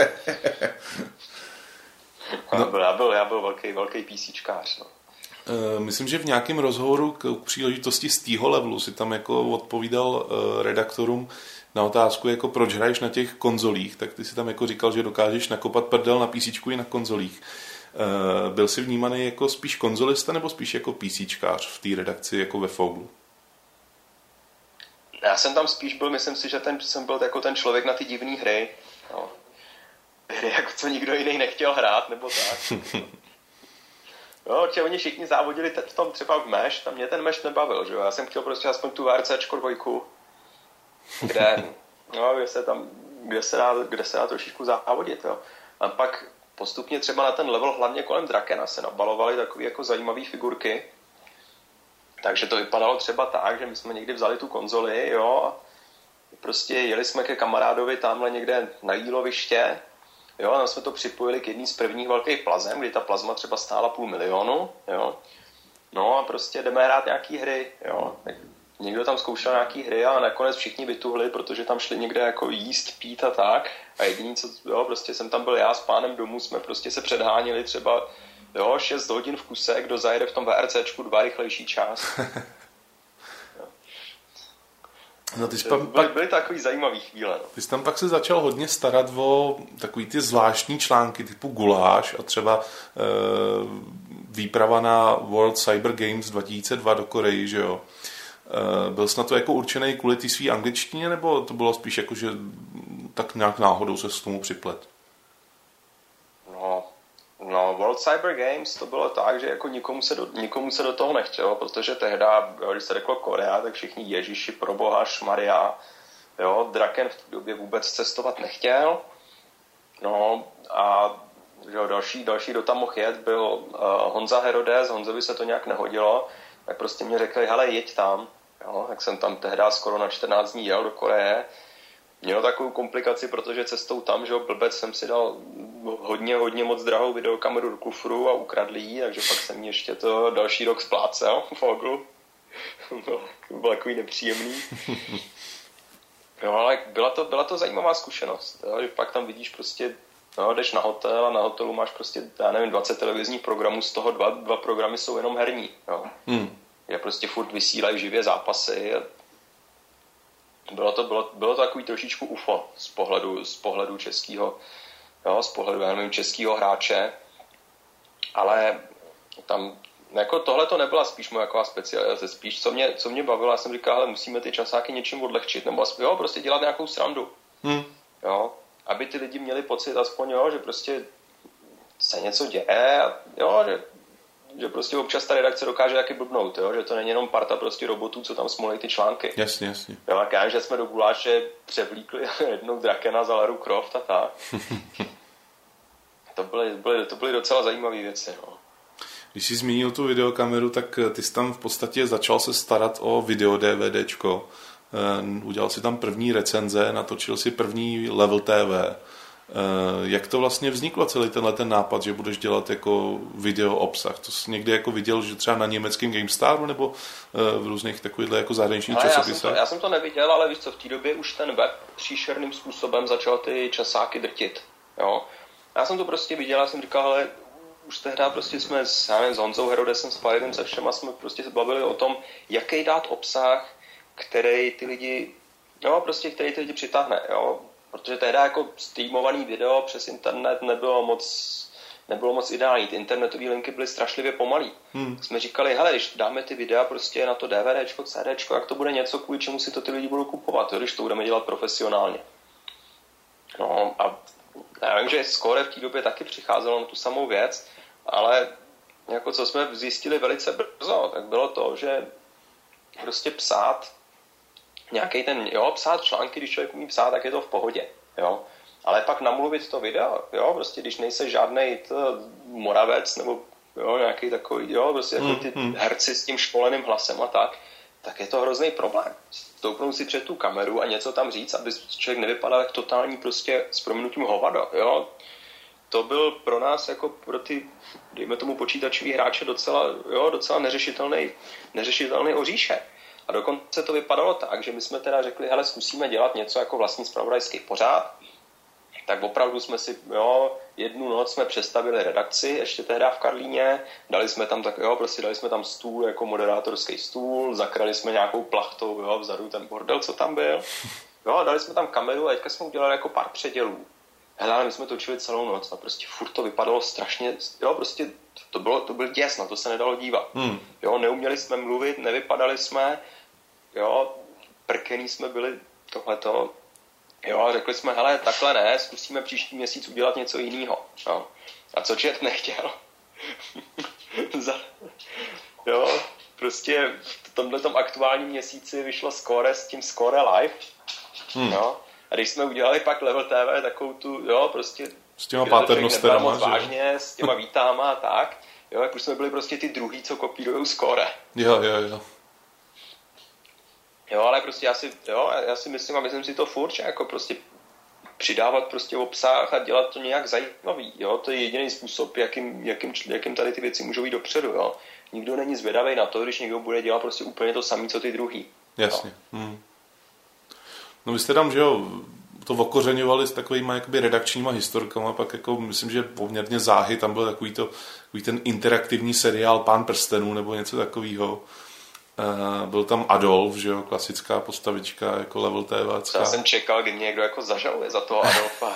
No. Já byl velký PCčkář. No. Myslím, že v nějakém rozhovoru k příležitosti z tého levelu si tam jako odpovídal redaktorům na otázku, jako proč hraješ na těch konzolích, tak ty si tam jako říkal, že dokážeš nakopat prdel na PCčku i na konzolích. Byl jsi vnímaný jako spíš konzolista nebo spíš jako PCčkář v té redakci jako ve Foglu? Já jsem tam spíš byl, myslím si, že jsem byl jako ten člověk na ty divné hry. No. Hry, jako co nikdo jiný nechtěl hrát, nebo tak. No, určitě oni všichni závodili v tom třeba v Mesh, tam mě ten Mesh nebavil, že jo. Já jsem chtěl prostě aspoň tu VRCčko 2, kde se dá trošičku závodit, jo. A pak postupně třeba na ten level, hlavně kolem Drakena, se nabalovaly takové jako zajímavé figurky. Takže to vypadalo třeba tak, že my jsme někdy vzali tu konzoli, jo, a prostě jeli jsme ke kamarádovi tamhle někde na jíloviště, jo, a tam jsme to připojili k jedný z prvních velkých plazem, kdy ta plazma třeba stála 500 000, jo. No a prostě jdeme hrát nějaký hry, jo. Tak někdo tam zkoušel nějaký hry a nakonec všichni vytuhli, protože tam šli někde jako jíst, pít a tak. A jediný, co, jo, prostě jsem tam byl já s pánem domů, jsme prostě se předháněli třeba, jo, 6 hodin v kuse, kdo zajede v tom VRCčku 2 rychlejší čas. No, byly takový zajímavý chvíle. No. Ty jsi tam pak se začal hodně starat o takový ty zvláštní články typu Guláš a třeba výprava na World Cyber Games 2002 do Koreji, že jo? Byl jsi na to jako určený kvůli té svý angličtině, nebo to bylo spíš jako, že tak nějak náhodou se s tomu připlet? No, World Cyber Games to bylo tak, že jako nikomu se do toho nechtělo, protože tehda, když se řeklo Korea, tak všichni Ježíši, proboha, šmarja, jo, Draken v té době vůbec cestovat nechtěl. No a jo, další, kdo tam mohl jet, byl Honza Herodes, Honzovi se to nějak nehodilo, tak prostě mě řekli, hele, jeď tam. Jo, tak jsem tam tehda skoro na 14 dní jel do Koreje. Měl takovou komplikaci, protože cestou tam, že jo, blbec, jsem si dal hodně moc drahou videokameru do kufru a ukradli ji, takže pak jsem ještě to další rok splácel v Foglu. To bylo takový nepříjemný. No, ale byla to zajímavá zkušenost, jo, že pak tam vidíš prostě No, jdeš na hotel a na hotelu máš prostě, já nevím, 20 televizních programů, z toho dva programy jsou jenom herní. Jo. Je prostě furt vysílají živě zápasy. Bylo to takový trošičku UFO z pohledu českého, jo, z pohledu, já nevím, českého hráče, ale tam jako tohle to nebyla spíš moje taková specializace, spíš co mě bavilo, já jsem říkal, ale musíme ty časáky něčím odlehčit, nebo jo, prostě dělat nějakou srandu. Jo, aby ty lidi měli pocit aspoň, jo, že prostě se něco děje a jo, že prostě občas ta redakce dokáže taky blbnout, jo, že to není jenom parta prostě robotů, co tam smolej ty články. Jasně. Jo, tak já, že jsme do guláše převlíkli jednou Drakena za Laru Croft a tak. To byly docela zajímavé věci, no. Když jsi zmínil tu videokameru, tak ty jsi tam v podstatě začal se starat o video DVDčko. Udělal si tam první recenze, natočil si první Level TV. Jak to vlastně vzniklo celý ten nápad, že budeš dělat jako video obsah? To jsi někdy jako viděl, že třeba na německém GameStaru nebo v různých takovýchhle jako zahraničních časopisech? Já jsem to neviděl, ale víš co, v té době už ten web příšerným způsobem začal ty časáky drtit. Jo? Já jsem to prostě viděl, já jsem říkal, ale už tehdy prostě jsme s Honzou Herodesem, s Firedem, se všema jsme prostě se bavili o tom, jaký dát obsah, který ty lidi přitáhne, jo. Protože tehdy jako streamovaný video přes internet nebylo moc ideální. Ty internetové linky byly strašlivě pomalý. Jsme říkali, hele, když dáme ty videa prostě na to DVDčko, CDčko, jak to bude něco, kvůli čemu si to ty lidi budou kupovat, jo, když to budeme dělat profesionálně. No a já vím, že Score v té době taky přicházelo na tu samou věc, ale jako co jsme zjistili velice brzo, tak bylo to, že prostě psát psát články, když člověk umí psát, tak je to v pohodě, jo. Ale pak namluvit to video, jo, prostě když nejsi žádnej Moravec nebo jo, nějaký takový, jo, prostě jako ty herci s tím školeným hlasem a tak je to hrozný problém. Stoupnout si před tu kameru a něco tam říct, aby člověk nevypadal jak totální prostě s prominutím hovado, jo. To byl pro nás jako pro ty, dejme tomu počítačový hráče docela neřešitelný oříšek. A dokonce to vypadalo tak, že my jsme teda řekli, hele, zkusíme dělat něco jako vlastní zpravodajský pořád. Tak opravdu jsme si, jednu noc jsme přestavili redakci, ještě tehda v Karlíně, dali jsme tam stůl, jako moderátorský stůl, zakrali jsme nějakou plachtou, jo, vzadu ten bordel, co tam byl. Jo, dali jsme tam kameru a teďka jsme udělali jako pár předělů. Hele, ale my jsme točili celou noc a prostě furt to vypadalo strašně, jo, prostě to byl děs, na to se nedalo dívat. Jo, neuměli jsme mluvit, nevypadali jsme, jo, prkený jsme byli tohleto, jo, a řekli jsme, hele, takhle ne, zkusíme příští měsíc udělat něco jiného, jo. A co čet nechtěl? Jo, prostě v tomhletom aktuálním měsíci vyšlo Score s tím Score Live, jo. A když jsme udělali pak Level TV, takovou tu, jo, prostě s těma paternosterama, vážně, s těma vítama a tak, jo, jak už jsme byli prostě ty druhý, co kopírujou Score. Jo. Jo, ale prostě já si myslím a myslím si to furt, že jako prostě přidávat prostě obsah a dělat to nějak zajímavý, jo, to je jediný způsob, jakým tady ty věci můžou jít dopředu, jo. Nikdo není zvědavý na to, když někdo bude dělat prostě úplně to samé, co ty druhý. Jasně. No vy jste tam, že jo, to okořeňovali s takovýma jakoby redakčníma historkama, pak jako myslím, že poměrně záhy, tam byl takový ten interaktivní seriál Pán prstenů nebo něco takového. Byl tam Adolf, že jo, klasická postavička jako Level TV. Já jsem čekal, kdy mě někdo jako zažaluje za toho Adolfa.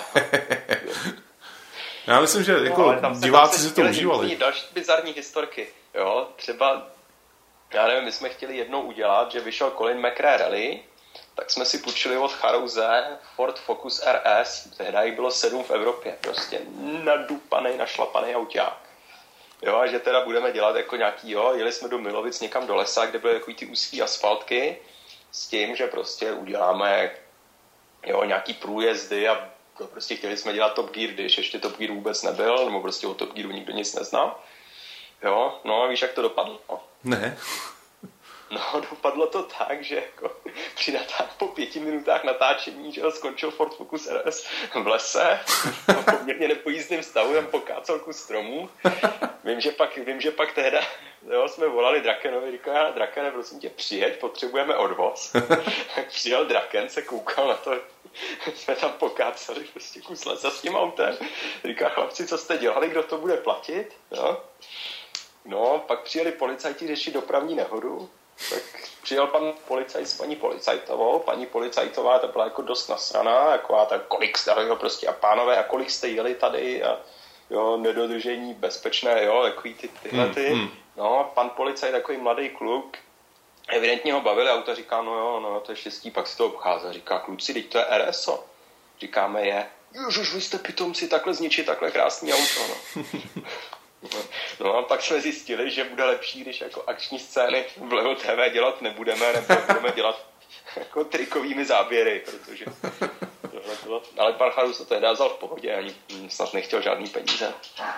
Já myslím, že jako diváci si to užívali. Další bizarní historky, jo, třeba, já nevím, my jsme chtěli jednou udělat, že vyšel Colin McRae Rally, tak jsme si půjčili od Charouze Ford Focus RS, tehdy jich bylo 7 v Evropě, prostě nadupanej, našlapanej auťák. Jo, a že teda budeme dělat jako nějaký, jeli jsme do Milovic někam do lesa, kde byly takový ty úzký asfaltky, s tím, že prostě uděláme, nějaký průjezdy a prostě chtěli jsme dělat Top Gear, když ještě Top Gear vůbec nebyl, nebo prostě o Top Gearu nikdo nic neznal. Jo, no a víš, jak to dopadlo? Ne. No, dopadlo to tak, že jako po 5 minutách natáčení, že skončil Ford Focus RS v lese, v poměrně nepojízdným stavu, tam pokácel kus stromů. Vím, že pak tehda jsme volali Drakenovi, říká, Drakene, prosím tě, přijeď, potřebujeme odvoz. Přijel Draken, se koukal na to, jsme tam pokáceli prostě kus lesa s tím autem. Říká, chlapci, co jste dělali, kdo to bude platit? No, pak přijeli policajti řešit dopravní nehodu. Tak přijel pan policajt s paní policajtovou. Paní policajtová ta byla jako dost nasraná, jako kolik jste, prostě a pánové, a kolik jste jeli tady a jo, nedodržení bezpečné, jo, takový tyhle ty. No, pan policajt, takový mladý kluk, evidentně ho bavili, auta říká, no jo, to je štěstí, pak si to obchází. Říká, kluci, teď to je RSO. Říkáme, je. Ježiš, vy jste pitomci, takhle zničit, takhle krásný auto, no. No a pak jsme zjistili, že bude lepší, když jako akční scény v Level TV dělat nebudeme, nebo budeme dělat jako trikovými záběry, protože bylo. Ale pan Charu se to vzal v pohodě, ani snad nechtěl žádný peníze.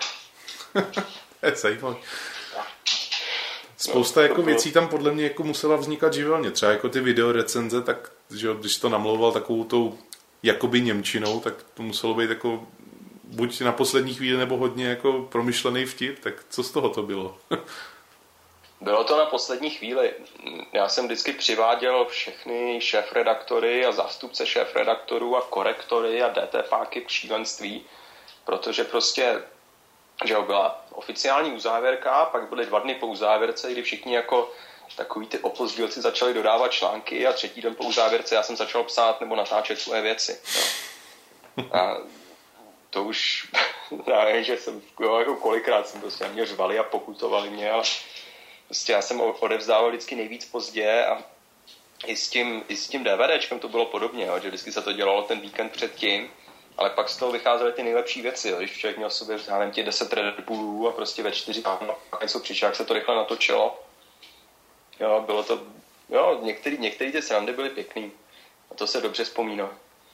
Je zajímavý. Spousta jako věcí tam podle mě jako musela vznikat živelně. Třeba jako ty videorecenze, tak že když to namlouval takovou tou jakoby němčinou, tak to muselo být jako buď na poslední chvíli, nebo hodně jako promyšlený vtip, tak co z toho to bylo? Bylo to na poslední chvíli. Já jsem vždycky přiváděl všechny šéfredaktory a zástupce šéfredaktorů a korektory a DTPáky k šílenství, protože prostě, že byla oficiální uzávěrka, pak byly 2 dny po uzávěrce, kdy všichni jako takový ty opozdílci začali dodávat články a 3. den po uzávěrce já jsem začal psát nebo natáčet svoje věci. No. A to už, já nevím, že jsem, jako kolikrát jsem prostě mě řvali a pokutovali mě, ale prostě já jsem odevzdával vždycky nejvíc pozdě a i s tím DVDčkem to bylo podobně, jo, že vždycky se to dělalo ten víkend předtím, ale pak z toho vycházely ty nejlepší věci, jo, když člověk měl v sobě, já nevím, těch 10 Red Bullů a prostě ve 4 ráno něco přišel, jak se to rychle natočilo. Jo, bylo to, jo, některý ty srandy byly pěkný a to se dobře vzpomíná.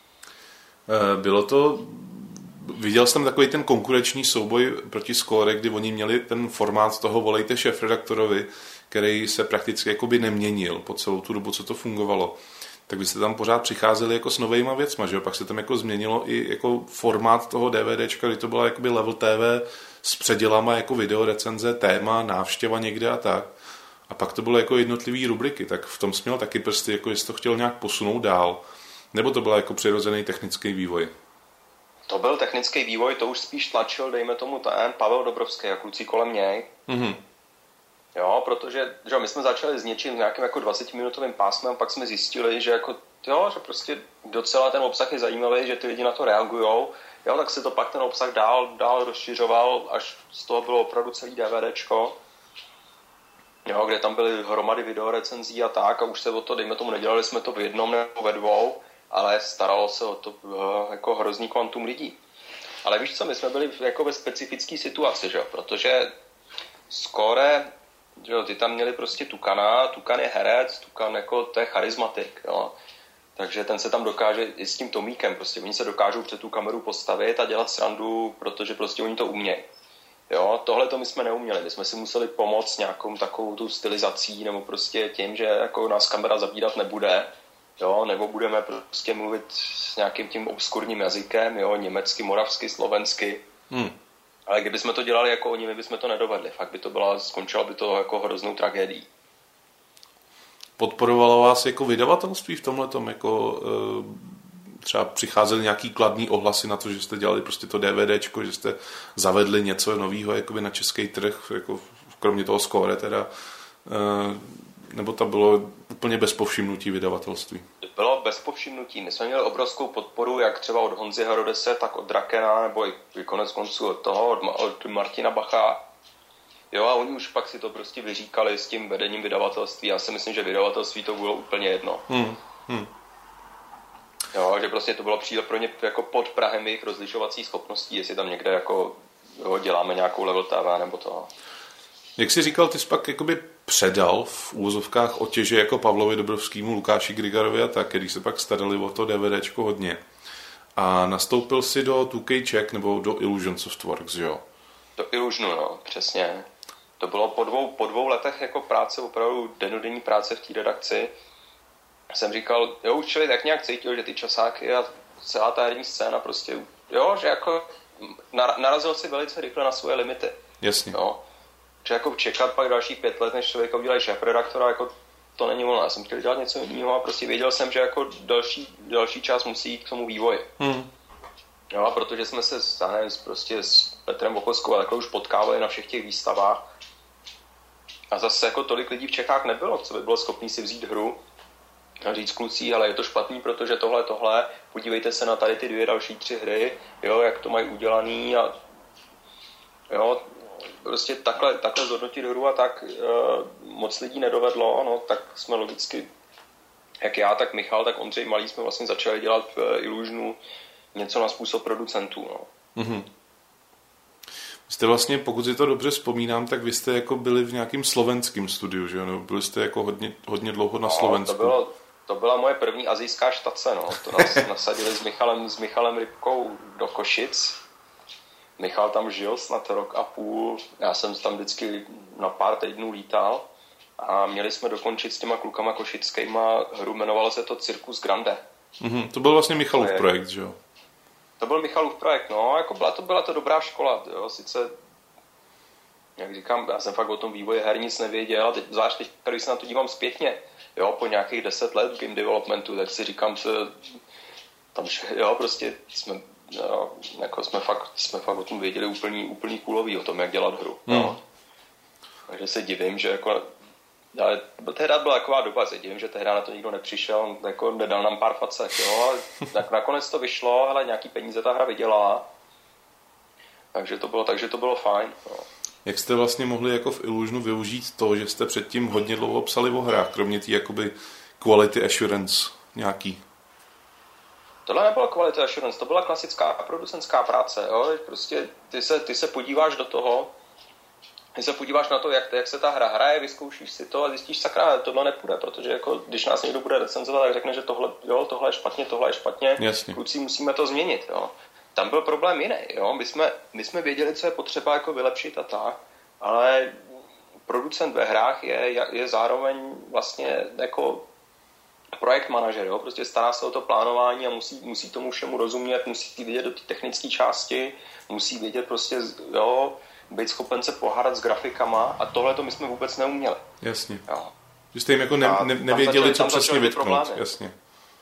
Bylo to... Viděl jsem takový ten konkurenční souboj proti Score, kdy oni měli ten formát toho volejte šéfredaktorovi, který se prakticky jakoby neměnil po celou tu dobu, co to fungovalo. Tak vy jste tam pořád přicházeli jako s novejma věcma, že jo? Pak se tam jako změnilo i jako formát toho DVDčka, kdy to byla jakoby Level TV s předělama jako videorecenze, téma, návštěva někde a tak. A pak to bylo jako jednotlivý rubriky, tak v tom směl taky prsty, jako jestli to chtěl nějak posunout dál, nebo to byl jako přirozený technický vývoj. To byl technický vývoj, to už spíš tlačil, dejme tomu ten Pavel Dobrovský a kluci kolem něj. Mm-hmm. Jo, protože že my jsme začali s něčím nějakým jako 20-minutovým pásmem, pak jsme zjistili, že jako, jo, že prostě docela ten obsah je zajímavý, že ty lidi na to reagujou. Jo, tak se to pak ten obsah dál rozšiřoval, až z toho bylo opravdu celý DVDčko. Jo, kde tam byly hromady videorecenzí a tak, a už se o to, dejme tomu, nedělali jsme to v jednom nebo ve 2, ale staralo se o to jako hrozný kvantum lidí. Ale víš co, my jsme byli jako ve specifické situaci, že? Protože Score, že jo, ty tam měli prostě Tukana, Tukan je herec, Tukan jako to je charismatik, jo. Takže ten se tam dokáže i s tím Tomíkem, prostě oni se dokážou před tu kameru postavit a dělat srandu, protože prostě oni to umějí. Jo, tohle to my jsme neuměli, my jsme si museli pomoct nějakou takovou tu stylizací nebo prostě tím, že jako nás kamera zabírat nebude, jo, nebo budeme prostě mluvit s nějakým tím obskurním jazykem, jo, německy, moravsky, slovensky. Ale kdybychom to dělali jako oni, my bychom to nedovedli. Fakt by to skončilo by to jako hroznou tragédií. Podporovalo vás jako vydavatelství v tomhletom, jako třeba přicházely nějaký kladný ohlasy na to, že jste dělali prostě to DVDčko, že jste zavedli něco novýho jakoby na český trh, jako kromě toho Score teda, nebo to bylo úplně bez povšimnutí vydavatelství? Bylo bez povšimnutí. My jsme měli obrovskou podporu, jak třeba od Honzy Herodese, tak od Drakena, nebo i konec konců od Martina Bacha. Jo, a oni už pak si to prostě vyříkali s tím vedením vydavatelství. Já si myslím, že vydavatelství to bylo úplně jedno. Jo, že prostě to bylo příliš pro ně jako pod prahem jejich rozlišovací schopností, jestli tam někde jako jo, děláme nějakou Level TV nebo to. Jak jsi říkal, ty jsi pak jakoby předal v úvozovkách otěže jako Pavlovi Dobrovskýmu, Lukáši Grigarovi a tak, když se pak starali o to DVDčko hodně. A nastoupil si do 2K Czech nebo do Illusion Softworks, jo? Do Illusionu, no, přesně. To bylo po dvou letech jako práce, opravdu dennodenní práce v té redakci. Jsem říkal, jo, už člověk tak nějak cítil, že ty časáky a celá ta herní scéna prostě, jo, že jako narazil si velice rychle na svoje limity. Jasně. Jo. Že jako čekat pak dalších 5 let, než člověka udělají šéfredaktora, jako to není ono. Já jsem chtěl dělat něco jiného a prostě věděl jsem, že jako další čas musí jít k tomu vývoji. Jo, protože jsme se, já nevím, prostě s Petrem Vochoskou a takhle už potkávali na všech těch výstavách. A zase jako tolik lidí v Čechách nebylo, co by bylo schopný si vzít hru a říct kluci, ale je to špatný, protože tohle, podívejte se na tady ty 2 další 3 hry, jo, jak to mají udělaný a jo, prostě takhle zhodnotit hru a tak moc lidí nedovedlo, no, tak jsme logicky, jak já, tak Michal, tak Ondřej Malý jsme vlastně začali dělat v Illusionu něco na způsob producentů, no. Mm-hmm. Jste vlastně, pokud si to dobře vzpomínám, tak vy jste jako byli v nějakém slovenském studiu, že jo? Nebo byli jste jako hodně dlouho na Slovensku. To byla moje první asijská štace, no. To nás nasadili s Michalem Rybkou do Košic. Michal tam žil snad 1,5 roku. Já jsem tam vždycky na pár týdnů lítal. A měli jsme dokončit s těma klukama košickýma hru, jmenovalo se to Circus Grande. Mm-hmm. To byl vlastně Michalův projekt, že jo? To byl Michalův projekt, no, jako byla to dobrá škola, jo, sice, jak říkám, já jsem fakt o tom vývoji her nic nevěděl a zvlášť teď, když se na to dívám zpětně, jo, po nějakých 10 let game developmentu, tak si říkám, jo, prostě jsme fakt o tom věděli úplný kůlový o tom, jak dělat hru, jo. Takže se divím, že jako, ale tehdy byla taková doba, se divím, že tehdy na to nikdo nepřišel, jako nedal nám pár facek, jo, tak nakonec to vyšlo, hele, nějaký peníze ta hra vydělala, takže to bylo fajn, no. Jak jste vlastně mohli jako v Illusionu využít to, že jste předtím hodně dlouho psali o hrách, kromě té jakoby quality assurance nějaký? Tohle nebylo quality assurance, to byla klasická producentská práce, jo, prostě ty se podíváš do toho, když se podíváš na to, jak se ta hra hraje, vyzkoušíš si to a zjistíš, sakra, tohle nepůjde, protože jako, když nás někdo bude recenzovat, tak řekne, že tohle je špatně, Jasně. Kluci, musíme to změnit. Jo. Tam byl problém jiný. Jo. My jsme věděli, co je potřeba jako vylepšit a tak, ale producent ve hrách je zároveň vlastně jako projekt manažer, jo. Prostě stará se o to plánování a musí tomu všemu rozumět, musí vidět do té technické části, musí vědět prostě, jo, být schopen se pohádat s grafikama a tohle to my jsme vůbec neuměli. Jasně. Jo. Že jste jim jako nevěděli, co přesně vytknout. Jasně.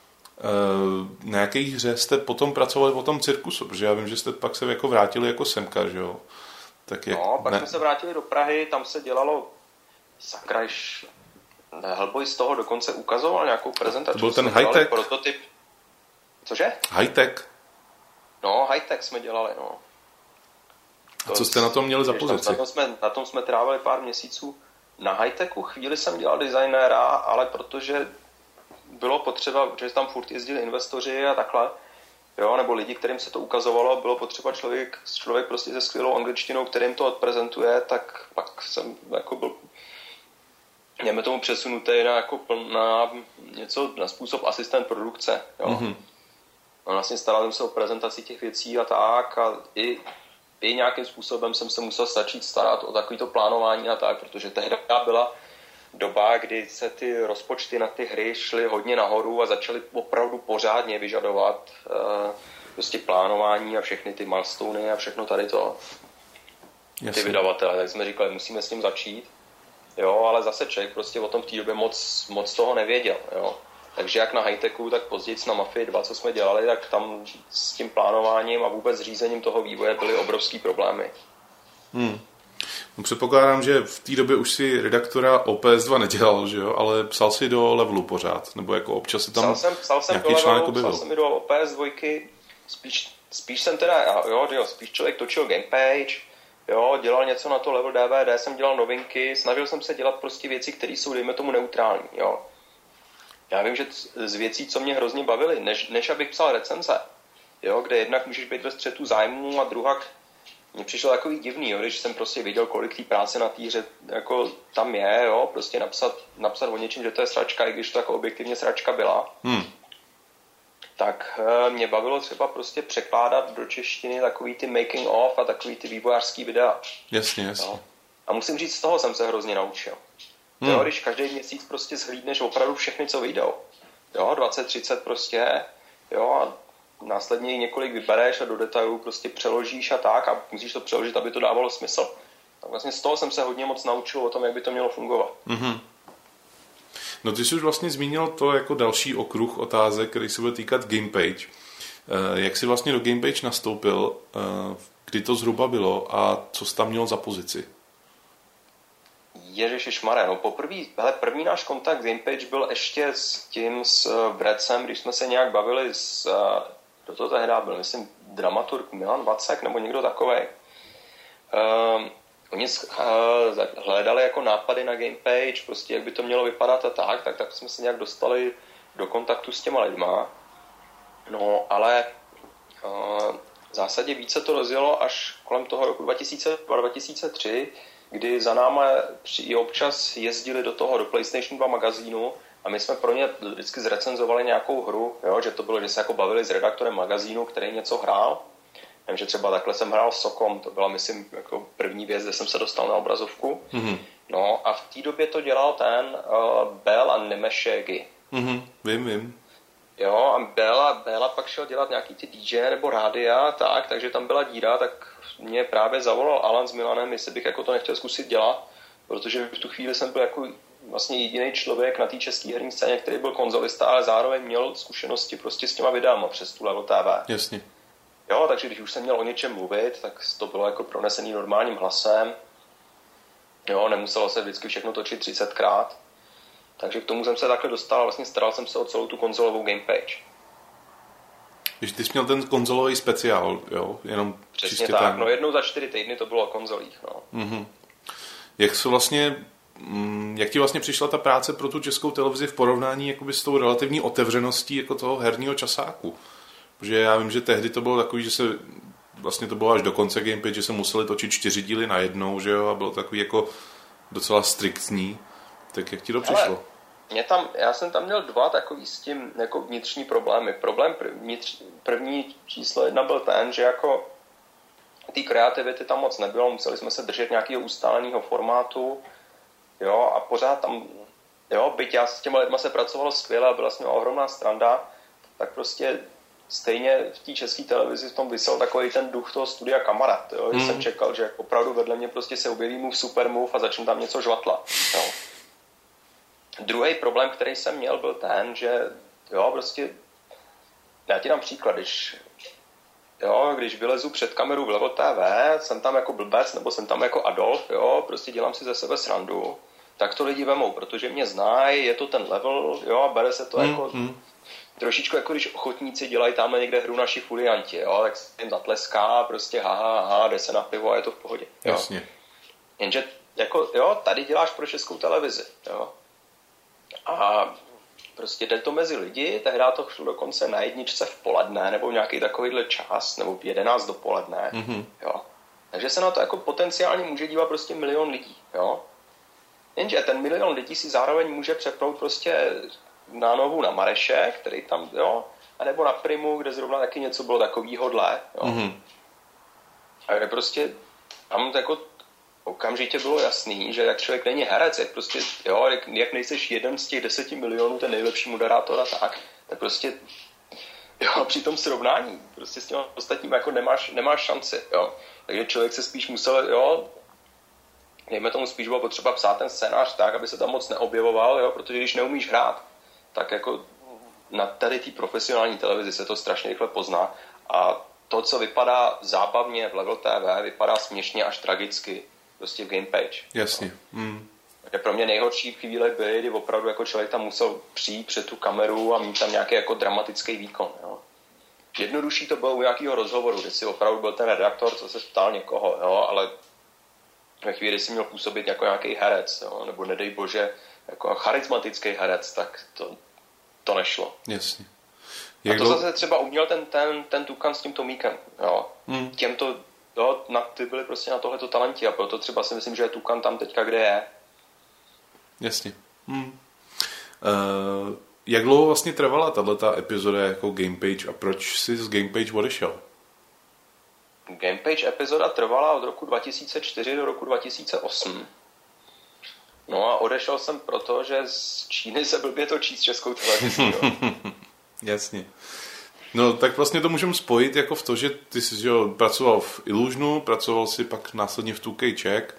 Na jaké hře jste potom pracovali po tom cirkusu? Protože já vím, že jste pak se jako vrátili jako semka, že jo? Tak pak jsme se vrátili do Prahy, tam se dělalo sakrajš. Hellboy z toho dokonce ukazoval nějakou prezentaci. To byl ten high-tech? Prototyp. Cože? High-tech? No, high-tech jsme dělali, no. A co jste na tom měli za pozici? Na tom jsme trávili pár měsíců. Na high-techu chvíli jsem dělal designéra, ale protože bylo potřeba, protože tam furt jezdili investoři a takhle, jo, nebo lidi, kterým se to ukazovalo, bylo potřeba člověk prostě se skvělou angličtinou, kterým to odprezentuje, tak pak jsem jako byl, měme tomu přesunutý na něco na způsob asistent produkce, jo. Mm-hmm. A vlastně staral jsem se o prezentaci těch věcí a tak a i nějakým způsobem jsem se musel začít starat o takovýto plánování a tak, protože tehdy byla doba, kdy se ty rozpočty na ty hry šly hodně nahoru a začaly opravdu pořádně vyžadovat prostě plánování a všechny ty milestony a všechno tady to. Ty vydavatele, tak jsme říkali, musíme s tím začít. Jo, ale zase člověk prostě o tom v té době moc toho nevěděl, jo. Takže jak na high-techu, tak později na Mafii 2, co jsme dělali, tak tam s tím plánováním a vůbec řízením toho vývoje byly obrovský problémy. No, předpokládám, že v té době už si redaktora OPS2 nedělal, že jo? Ale psal si do Levelu pořád, nebo jako občas si tam psal jsem nějaký článek objevil. Psal jsem i do OPS2, spíš jsem teda, spíš člověk točil gamepage, jo, dělal něco na to Level DVD, jsem dělal novinky, snažil jsem se dělat prostě věci, které jsou, dejme tomu, neutrální, jo. Já vím, že z věcí, co mě hrozně bavily, než abych psal recenze, jo, kde jednak můžeš být ve střetu zájmu a druhá mně přišlo takový divný, jo, když jsem prostě viděl, kolik té práce na té hře jako tam je, jo, prostě napsat o něčem, že to je sračka, i když to jako objektivně sračka byla. Tak mě bavilo třeba prostě překládat do češtiny takový ty making of a takový ty vývojářský videa. Jasně. Jo. A musím říct, z toho jsem se hrozně naučil. Jo, když každý měsíc prostě zhlídneš opravdu všechny, co vyjdou. Jo, 20-30 prostě, jo, a následně několik vybereš a do detailů prostě přeložíš a tak a musíš to přeložit, aby to dávalo smysl. Tak vlastně z toho jsem se hodně moc naučil o tom, jak by to mělo fungovat. Mm-hmm. No ty jsi už vlastně zmínil to jako další okruh otázek, který se bude týkat Gamepage. Jak jsi vlastně do Gamepage nastoupil, kdy to zhruba bylo a co jsi tam měl za pozici? Ježišmarja, no první náš kontakt Gamepage byl ještě s Brecem, když jsme se nějak bavili kdo to tehdy byl, myslím dramaturg Milan Vacek nebo někdo takovej. Oni hledali jako nápady na Gamepage, prostě jak by to mělo vypadat a tak jsme se nějak dostali do kontaktu s těma lidma. No, ale v zásadě více to rozjelo až kolem toho roku 2002-2003, kdy za náma i občas jezdili do PlayStation 2 magazínu a my jsme pro ně vždycky zrecenzovali nějakou hru, jo, že to bylo, že se jako bavili s redaktorem magazínu, který něco hrál. Vím, že třeba takhle jsem hrál Sokom, to byla, myslím, jako první věc, kde jsem se dostal na obrazovku. Mm-hmm. No a v té době to dělal ten Bell a Nemešegi. Mm-hmm. Vím. Jo, a Bella pak šel dělat nějaký ty DJ nebo rádia, takže tam byla díra, tak mě právě zavolal Alan s Milanem, jestli bych jako to nechtěl zkusit dělat, protože v tu chvíli jsem byl jako vlastně jediný člověk na té české herní scéně, který byl konzolista, ale zároveň měl zkušenosti prostě s těma videama přes tu Level TV. Jasně. Jo, takže když už jsem měl o něčem mluvit, tak to bylo jako pronesený normálním hlasem. Jo, nemuselo se vždycky všechno točit 30krát. Takže k tomu jsem se takhle dostal a vlastně staral jsem se o celou tu konzolovou Gamepage. Když ty jsi měl ten konzolový speciál, jo? Jenom přesně tak, no jednou za 4 týdny to bylo o konzolích, no. Mm-hmm. Jak ti vlastně přišla ta práce pro tu českou televizi v porovnání jakoby s tou relativní otevřeností jako toho herního časáku? Protože já vím, že tehdy to bylo takový, že se vlastně to bylo až do konce Gamepage, že se museli točit 4 díly najednou, že jo? A bylo takový jako docela striktní. Tak jak ti to přišlo? Já jsem tam měl 2 takový s tím jako vnitřní problémy. Problém první číslo 1 byl ten, že jako té kreativity tam moc nebylo, museli jsme se držet nějakého ustáleného formátu, jo, a pořád tam, jo, byť já s těma lidma se pracovalo skvěle a byla s nimi ohromná stranda, tak prostě stejně v té české televizi v tom vysel takový ten duch toho studia Kamarád, jo, že jsem čekal, že opravdu vedle mě prostě se objeví move, super move a začnu tam něco žvatlat, jo. Druhý problém, který jsem měl, byl ten, že jo, prostě já ti dám příklad, když vylezu před kamerou v Level TV, jsem tam jako blbec, nebo jsem tam jako Adolf, jo, prostě dělám si ze sebe srandu, tak to lidi vemou, protože mě znají, je to ten level, jo, a bere se to jako trošičku jako když ochotníci dělají tam někde hru naši fulianti, jo, tak se jim zatleská, prostě jde se na pivo a je to v pohodě. Jo. Jasně. Jenže jako, jo, tady děláš pro českou televizi, jo. A prostě jde to mezi lidi, tehdy to šlo dokonce na 1 v poledne, nebo nějaký takovýhle čas, nebo v 11 dopoledne, jo. Takže se na to jako potenciálně může dívat prostě 1 milion lidí, jo. Jenže ten 1 milion lidí si zároveň může přepnout prostě na Novu na Mareše, který tam, jo, anebo na Primu, kde zrovna taky něco bylo takovýhodle, jo. A kde prostě tam jako okamžitě bylo jasný, že jak člověk není herec, jak prostě, jo, jak nejseš jeden z těch 10 milionů, ten nejlepší moderátor a tak prostě, jo, při tom srovnání, prostě s těmi ostatními jako nemáš šanci, jo. Takže člověk se spíš musel, jo, dejme tomu spíš bylo potřeba psát ten scénář tak, aby se tam moc neobjevoval, jo, protože když neumíš hrát, tak jako na tady té profesionální televizi se to strašně rychle pozná a to, co vypadá zábavně v Level TV, vypadá směšně až tragicky prostě v Gamepage. Jasně. Pro mě nejhorší chvíle byly, kdy opravdu jako člověk tam musel přijít před tu kameru a mít tam nějaký jako dramatický výkon. Jo. Jednodušší to bylo u nějakého rozhovoru, kde si opravdu byl ten redaktor, co se ptal někoho, jo, ale ve chvíli si měl působit jako nějaký herec, jo, nebo nedej bože, jako charismatický herec, tak to nešlo. Jasně. A to zase třeba uměl ten Tukan s tím Tomíkem, jo. Těmto, jo, ty byli prostě na tohleto talenti a proto třeba si myslím, že je Tukan tam teďka, kde je. Jasně. Jak dlouho vlastně trvala tato epizoda jako Gamepage a proč jsi z Gamepage odešel? Gamepage epizoda trvala od roku 2004 do roku 2008. No a odešel jsem proto, že z Číny se blbě točí s Českou televizí. Jasně. No tak vlastně to můžeme spojit jako v to, že ty jsi pracoval v Illusionu, pracoval si pak následně v 2K Czech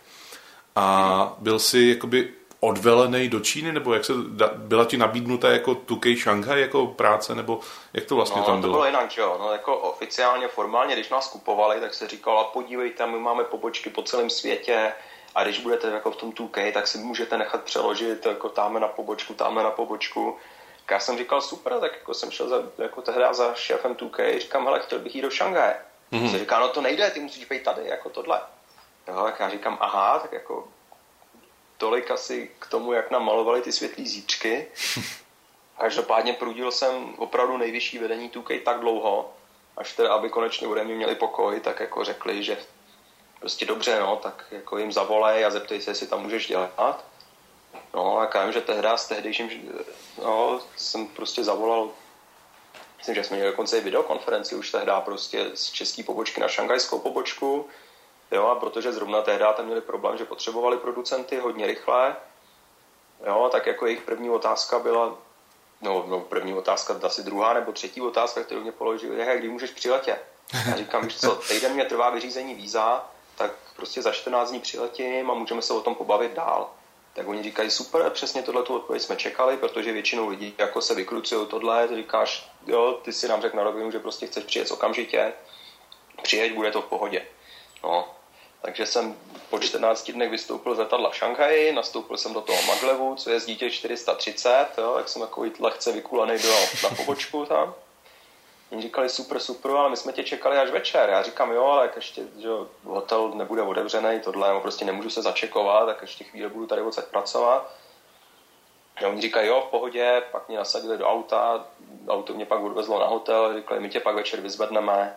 a byl jsi jakoby odvelenej do Číny, nebo jak byla ti nabídnuta jako 2K Shanghai jako práce, nebo jak to vlastně tam bylo? No to bylo jinak, že jo. No jako oficiálně, formálně, když nás kupovali, tak se říkalo, podívejte, my máme pobočky po celém světě a když budete jako v tom 2K, tak si můžete nechat přeložit jako tamhle na pobočku. Tak já jsem říkal, super, tak jako jsem šel tehdy za šéfem 2K, říkám, hele, chtěl bych jít do Šanghaje. Se říká, no to nejde, ty musíš být tady, jako tohle. Jo, tak já říkám, aha, tak jako tolik asi k tomu, jak nám malovali ty světlý zítřky. Každopádně prudil jsem opravdu nejvyšší vedení 2K tak dlouho, až teda, aby konečně ode mě měli pokoj, tak jako řekli, že prostě dobře, no, tak jako jim zavolej a zeptej se, jestli tam můžeš dělat. No a já vím, že tehdy s tehdejším, no, jsem prostě zavolal, myslím, že jsme měli dokonce i videokonferenci už tehdy prostě z české pobočky na šanghajskou pobočku. Jo, a protože zrovna tehdy tam měli problém, že potřebovali producenty hodně rychle, jo, tak jako jejich první otázka byla, první otázka, asi druhá nebo třetí otázka, kterou mě položili, je, kdy můžeš přiletět. Já říkám, víš co, týden mě trvá vyřízení víza, tak prostě za 14 dní přiletím a můžeme se o tom pobavit dál. Tak oni říkají, super, přesně tohletu odpověď jsme čekali, protože většinou lidí jako se vykrucují tohle, ty říkáš, jo, ty si nám řekl na rovinu, že prostě chceš přijet okamžitě, přijeď, bude to v pohodě. No. Takže jsem po 14 dnech vystoupil z letadla v Šanghaji, nastoupil jsem do toho Maglevu, co je z dítě 430, jo, jak jsem takový lehce vykulanej na pobočku tam. Oni říkali super, ale my jsme tě čekali až večer. Já říkám, jo, ale jak ještě, že hotel nebude otevřený, tohle, prostě nemůžu se začekovat, tak ještě chvíli budu tady odsaď pracovat. A oni říkají, jo, v pohodě, pak mě nasadili do auta, auto mě pak odvezlo na hotel, říkali, my tě pak večer vyzvedneme.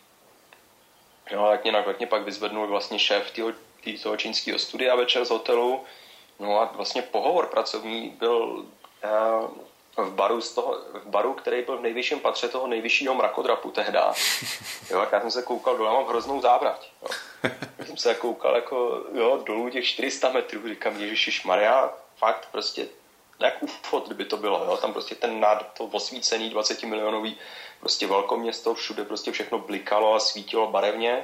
No, jak mě pak vyzvednul vlastně šéf toho čínského studia večer z hotelu. No a vlastně pohovor pracovní byl v baru, který byl v nejvyšším patře toho nejvyššího mrakodrapu tehda. Jo, já jsem se koukal dole, mám hroznou závrať. Jo. Já jsem se koukal jako, jo, dolů těch 400 metrů, říkám, ježišmarja, fakt prostě, jak UFO, kdyby to bylo, jo, tam prostě to osvícený 20 milionový prostě velkoměsto, všude prostě všechno blikalo a svítilo barevně.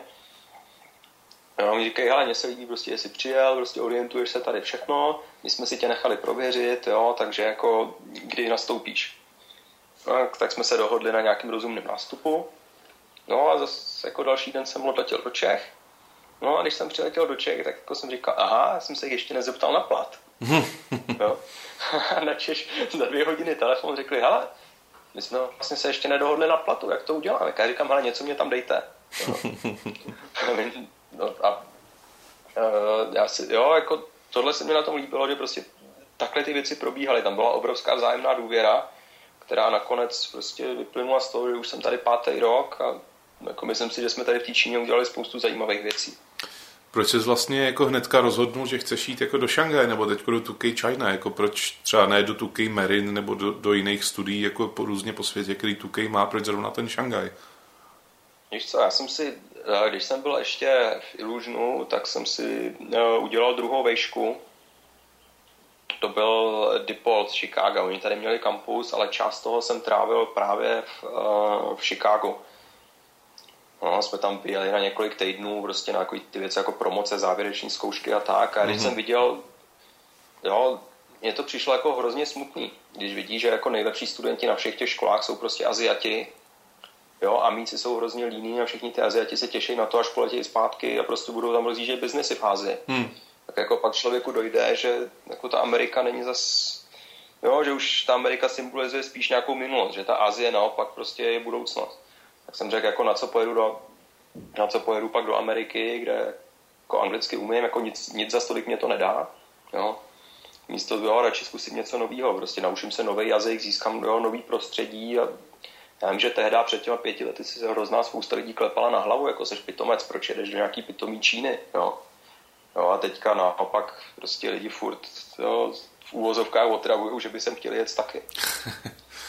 No, mi říkají, hele, mně se líbí, prostě, jestli přijel, prostě orientuješ se tady všechno, my jsme si tě nechali prověřit, jo, takže jako, kdy nastoupíš. No, tak jsme se dohodli na nějakým rozumném nástupu. No a zase jako další den jsem odletěl do Čech. No a když jsem přiletěl do Čech, tak jako jsem říkal, aha, já jsem se ještě nezeptal na plat. Jo. A načež za 2 hodiny telefon řekli, hele, my jsme vlastně se ještě nedohodli na platu, jak to uděláme. Já říkám, hele, něco mě tam dejte. No, jako tohle se mi na tom líbilo, že prostě takhle ty věci probíhaly. Tam byla obrovská vzájemná důvěra, která nakonec prostě vyplynula z toho, že už jsem tady 5. rok a jako myslím si, že jsme tady v té Číně udělali spoustu zajímavých věcí. Proč jsi vlastně jako hnedka rozhodnul, že chceš jít jako do Šanghaje nebo teďko do 2K China? Jako proč třeba ne do 2K Marin nebo do jiných studií jako různě po světě, který 2K má, proč zrovna ten Šanghaj? Víš co, já jsem si, když jsem byl ještě v Illusionu, tak jsem si udělal druhou vejšku. To byl DePaul z Chicaga. Oni tady měli kampus, ale část toho jsem trávil právě v Chicagu. No, jsme tam vyjeli na několik týdnů, prostě na takový ty věci jako promoce, závěreční zkoušky a tak. A když jsem viděl, jo, mně to přišlo jako hrozně smutný, když vidíš, že jako nejlepší studenti na všech těch školách jsou prostě Aziati, jo, a míci jsou hrozně líní a všichni ty Aziati se těší na to, až poletějí zpátky a prostě budou tam rozjíždět biznesy v Ázii. Tak jako pak člověku dojde, že jako ta Amerika není zas, jo, že už ta Amerika symbolizuje spíš nějakou minulost, že ta Asie naopak prostě je budoucnost. Tak jsem řekl, jako na co pojedu pak do Ameriky, kde jako anglicky umím, jako nic za stolik mě to nedá, jo. Místo toho radši zkusím něco nového, prostě naučím se nový jazyk, získám nový prostředí a já vím, že tehdy před těma 5 lety si se hrozná spousta lidí klepala na hlavu, jako seš pitomec, proč jedeš do nějaký pitomý Číny, jo. Jo, a teďka naopak prostě lidi furt, jo, v úvozovkách otravujou, že by sem chtěli jet taky.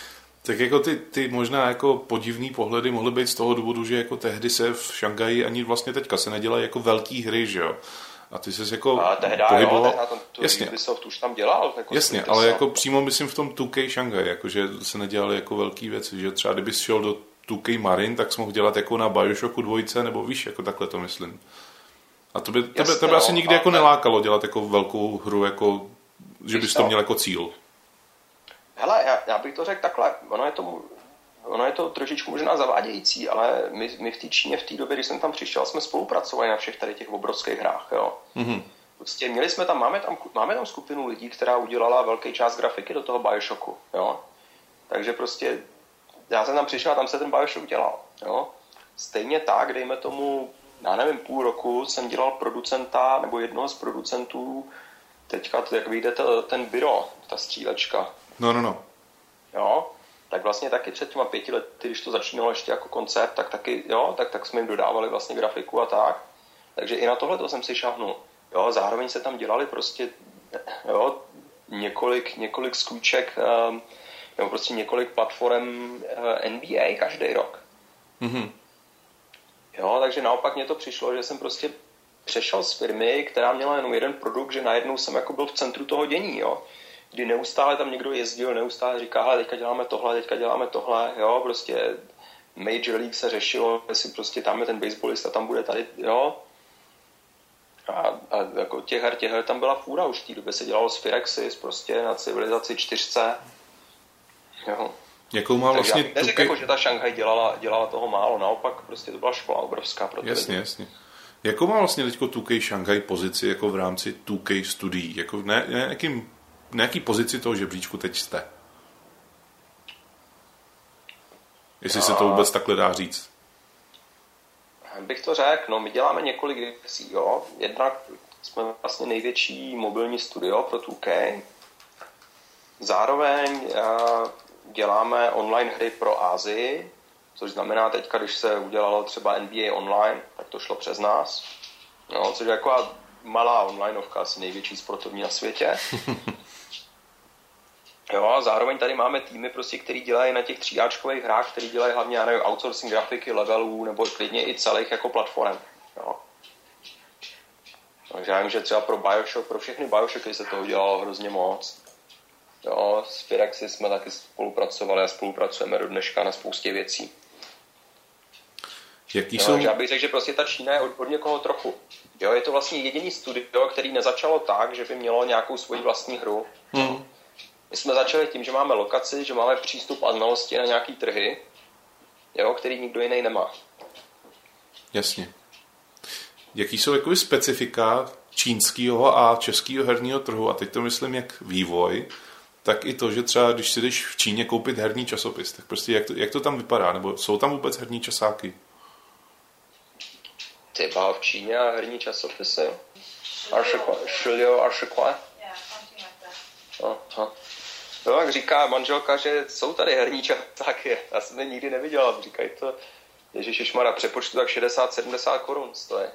Tak jako ty možná jako podivný pohledy mohly být z toho důvodu, že jako tehdy se v Šanghaji ani vlastně teďka se nedělají jako velký hry, že jo? A ty ses jako pohyboval... tehda jasně. Ubisoft už tam dělal. Jako jasně, ale jako přímo myslím v tom 2K Shanghai, jako že se nedělaly jako velký věci, že třeba kdybys šel do 2K Marine, tak jsi mohl dělat jako na Bioshocku 2, nebo víš, jako takhle to myslím. A tebe asi nikdy jako nelákalo dělat jako velkou hru, jako, že bys to měl jako cíl. Hele, já bych to řekl takhle, ono je to trošičku možná zavádějící, ale my v té Číně v té době, když jsem tam přišel, jsme spolupracovali na všech tady těch obrovských hrách, jo. Mm-hmm. Prostě máme tam skupinu lidí, která udělala velký část grafiky do toho Bioshocku, jo. Takže prostě já jsem tam přišel a tam se ten Bioshock dělal, jo. Stejně tak, dejme tomu, já nevím, půl roku jsem dělal producenta, nebo jednoho z producentů, teďka, jak vyjde ten Byro, ta střílečka. No. Jo, tak vlastně taky před těma 5 lety, když to začínalo ještě jako koncept, tak taky, jo, tak jsme jim dodávali vlastně grafiku a tak. Takže i na tohle to jsem si šáhnul. Jo, zároveň se tam dělali prostě, jo, několik skůček, nebo prostě několik platform NBA každý rok. Mm-hmm. Jo, takže naopak mě to přišlo, že jsem prostě přešel z firmy, která měla jenom jeden produkt, že najednou jsem jako byl v centru toho dění, jo. Kdy neustále tam někdo jezdil, neustále říká, hele, teďka děláme tohle, jo, prostě Major League se řešilo, jestli prostě tam je ten baseballista, tam bude tady, jo. A jako těch her tam byla fůra, už v té době se dělalo z Firaxis, prostě na Civilizaci 4. Jo. Jakou má vlastně takže neřekl, jako, že ta Šanghaj dělala toho málo, naopak prostě to byla škola obrovská pro ty lidi. Jasně. Jakou má vlastně teďko 2K Shanghai pozici jako v rámci 2K studií? Jako na jaký pozici toho žebříčku teď jste? Jestli se to vůbec takhle dá říct. Bych to řekl, no my děláme několik věcí, jo. Jednak jsme vlastně největší mobilní studio pro 2K. Zároveň děláme online hry pro Asii, což znamená teďka, když se udělalo třeba NBA online, tak to šlo přes nás. No, což je jako malá onlineovka, asi největší sportovní na světě. Jo, a zároveň tady máme týmy, prostě, který dělají na těch 3áčkových hrách, který dělají hlavně, já nevím, outsourcing grafiky, levelů, nebo klidně i celých jako platform. Jo. Takže já vím, že třeba pro všechny Bioshocky se toho dělalo hrozně moc. Jo, s Firaxis jsme taky spolupracovali a spolupracujeme do dneška na spoustě věcí. Takže já bych řekl, že prostě ta Čína je od někoho trochu. Jo, je to vlastně jediný studio, který nezačalo tak, že by mělo nějakou svoji vlastní hru. My jsme začali tím, že máme lokaci, že máme přístup a znalosti na nějaký trhy, jo, který nikdo jiný nemá. Jasně. Jaký jsou jakoby specifika čínského a českého herního trhu? A teď to myslím jak vývoj, tak i to, že třeba když si jdeš v Číně koupit herní časopis, tak prostě jak to tam vypadá? Nebo jsou tam vůbec herní časáky? Třeba v Číně a herní časopisy? No, jak říká manželka, že jsou tady herní časáky. Já jsem je nikdy neviděl. Říkají to, ježišmarja, přepočtu tak 60-70 korun stojí.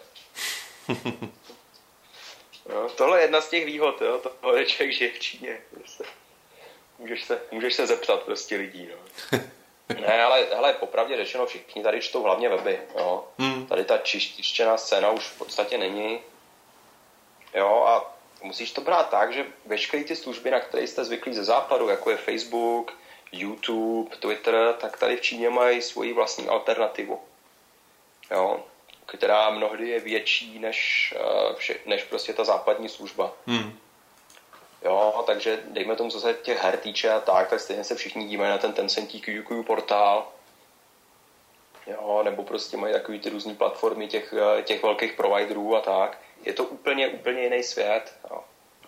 No, tohle je jedna z těch výhod, jo, toho, že člověk žije v Číně. Můžeš se zeptat prostě lidí, no. Ne, ale hele, popravdě řečeno, všichni tady čtou hlavně weby, jo. Tady ta tištěná scéna už v podstatě není. Jo, a musíš to brát tak, že veškeré ty služby, na které jste zvyklí ze západu, jako je Facebook, YouTube, Twitter, tak tady v Číně mají svoji vlastní alternativu. Jo, která mnohdy je větší než prostě ta západní služba. Jo, takže dejme tomu, co se těch her týče a tak stejně se všichni dívají na ten Tencent QQ portál. Jo, nebo prostě mají takový ty různý platformy těch velkých providerů a tak. Je to úplně jiný svět. Jo.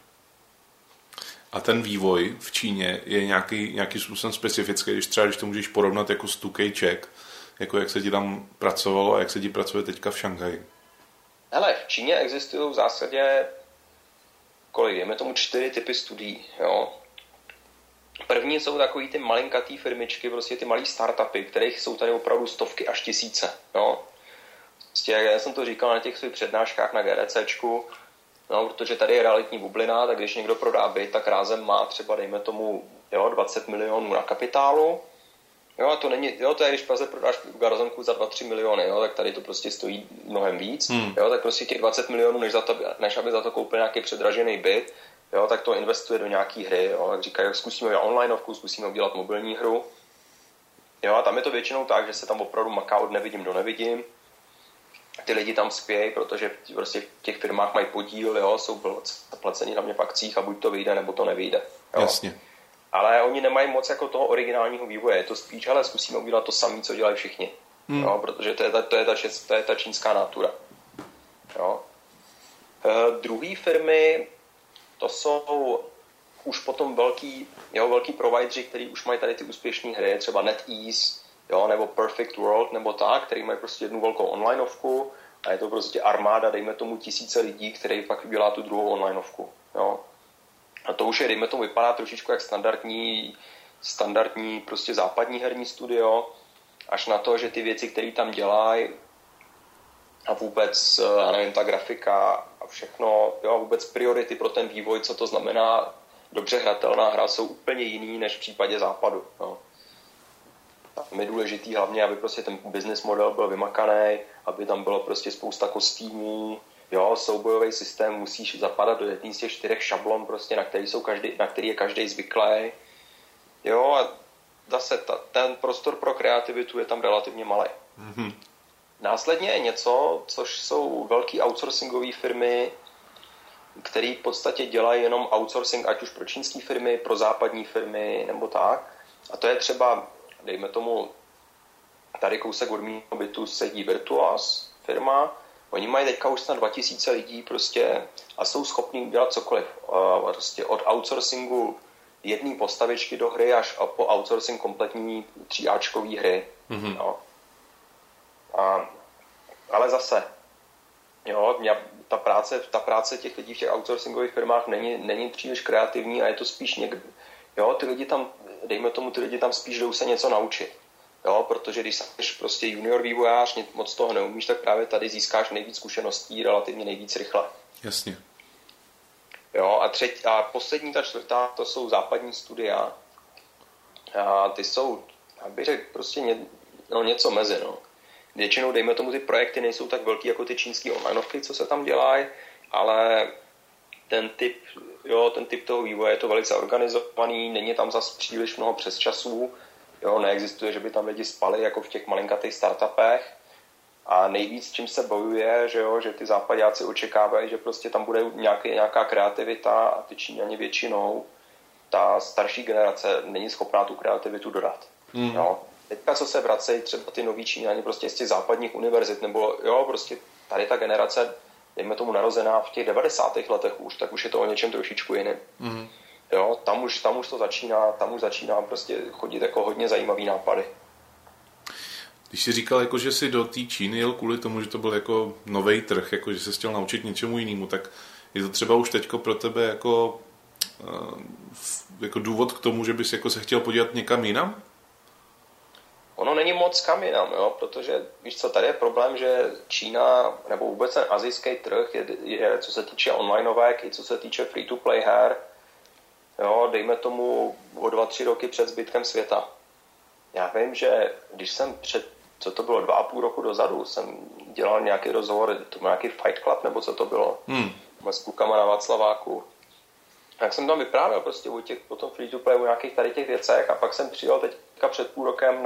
A ten vývoj v Číně je nějaký způsobem specifický, když to můžeš porovnat jako s 2K Czech, jako jak se ti tam pracovalo a jak se ti pracuje teďka v Šanghaji? Hele, v Číně existují v zásadě dejme tomu 4 typy studií. Jo. První jsou takový ty malinkatý firmičky, prostě ty malý startupy, kterých jsou tady opravdu stovky až tisíce. Jo. Prostě, já jsem to říkal na těch svých přednáškách na GDCčku, no, protože tady je realitní bublina, tak když někdo prodá byt, tak rázem má třeba, dejme tomu, 20 milionů na kapitálu, Jo, a to není, jo, to je, když v Praze prodáš garzonku za 2-3 miliony, jo, tak tady to prostě stojí mnohem víc, jo, tak prostě těch 20 milionů, než aby za to koupil nějaký předražený byt, jo, tak to investuje do nějaký hry, jo, tak říkají, zkusíme udělat onlineovku, zkusíme udělat mobilní hru, jo, a tam je to většinou tak, že se tam opravdu maká od nevidím do nevidím, ty lidi tam spějí, protože prostě v těch firmách mají podíl, jo, jsou placení hlavně v akcích a buď to vyjde, nebo to nevyjde, jo. Jasně. Ale oni nemají moc jako toho originálního vývoje. Je to spíš, ale zkusíme udělat to samé, co dělají všichni. Jo, protože to je ta čínská natura. Jo. Druhý firmy, to jsou už potom velký provideri, který už mají tady ty úspěšné hry, třeba NetEase, jo, nebo Perfect World, nebo tak, který mají prostě jednu velkou onlineovku a je to prostě armáda, dejme tomu tisíce lidí, který pak dělá tu druhou onlineovku. Jo. A to už je, dejme tomu, vypadá trošičku jak standardní prostě západní herní studio, až na to, že ty věci, které tam dělají a vůbec, já nevím, ta grafika a všechno, jo, vůbec priority pro ten vývoj, co to znamená dobře hratelná hra, jsou úplně jiný než v případě západu. Jo. Tam je důležitý hlavně, aby prostě ten business model byl vymakaný, aby tam bylo prostě spousta kostýmů, jo, soubojový systém musíš zapadat do jedné z těch 4 šablon, prostě, na který je každý zvyklý. Jo, a zase ten prostor pro kreativitu je tam relativně malý. Mm-hmm. Následně je něco, což jsou velký outsourcingové firmy, které v podstatě dělají jenom outsourcing, ať už pro čínské firmy, pro západní firmy, nebo tak. A to je třeba, dejme tomu, tady kousek od mého bytu sedí Virtuos firma. Oni mají teďka už snad 2000 lidí prostě a jsou schopni udělat cokoliv. Prostě od outsourcingu jedné postavičky do hry až po outsourcing kompletní 3áčkový hry. Mm-hmm. No. Ale zase, jo, ta práce těch lidí v těch outsourcingových firmách není příliš kreativní a je to spíš někdy, jo, ty lidi tam spíš jdou se něco naučit. Jo, protože když jsi prostě junior vývojář, moc toho neumíš, tak právě tady získáš nejvíc zkušeností, relativně nejvíc rychle. Jasně. Jo, a poslední, ta čtvrtá, to jsou západní studia. A ty jsou, abych řekl, prostě něco mezi, no. Většinou, dejme tomu, ty projekty nejsou tak velký jako ty čínský onlineovky, co se tam dělají, ale ten typ toho vývoje je to velice organizovaný, není tam zas příliš mnoho přesčasů, jo, neexistuje, že by tam lidi spali jako v těch malinkatých startupech a nejvíc, čím se bojuje, že ty západáci očekávají, že prostě tam bude nějaká kreativita a ty Číňani většinou, ta starší generace není schopná tu kreativitu dodat. Mm. Jo. Teďka, co se vracejí třeba ty noví Číňani prostě z těch západních univerzit, nebo jo, prostě tady ta generace, dejme tomu narozená v těch 90. letech už, tak už je to o něčem trošičku jiným. Mm. Jo, tam už to začíná prostě chodit jako hodně zajímavý nápady. Když jsi říkal, jako, že jsi do té Číny jel kvůli tomu, že to byl jako novej trh, jako, že jsi chtěl naučit něčemu jinému, tak je to třeba už teďko pro tebe jako důvod k tomu, že bys jako se chtěl podívat někam jinam? Ono není moc kam jinam, jo, protože víš co, tady je problém, že Čína nebo vůbec ten asijský trh je co se týče onlineovek i co se týče free-to-play her, jo, dejme tomu o 2-3 roky před zbytkem světa. Já vím, že když jsem co to bylo, 2,5 roku dozadu, jsem dělal nějaký rozhovor, to byl nějaký Fight Club, nebo co to bylo, s klukama na Václaváku. Tak jsem tam vyprávěl prostě o tom free-to-play, o nějakých tady těch věcech a pak jsem přijel teďka před půl rokem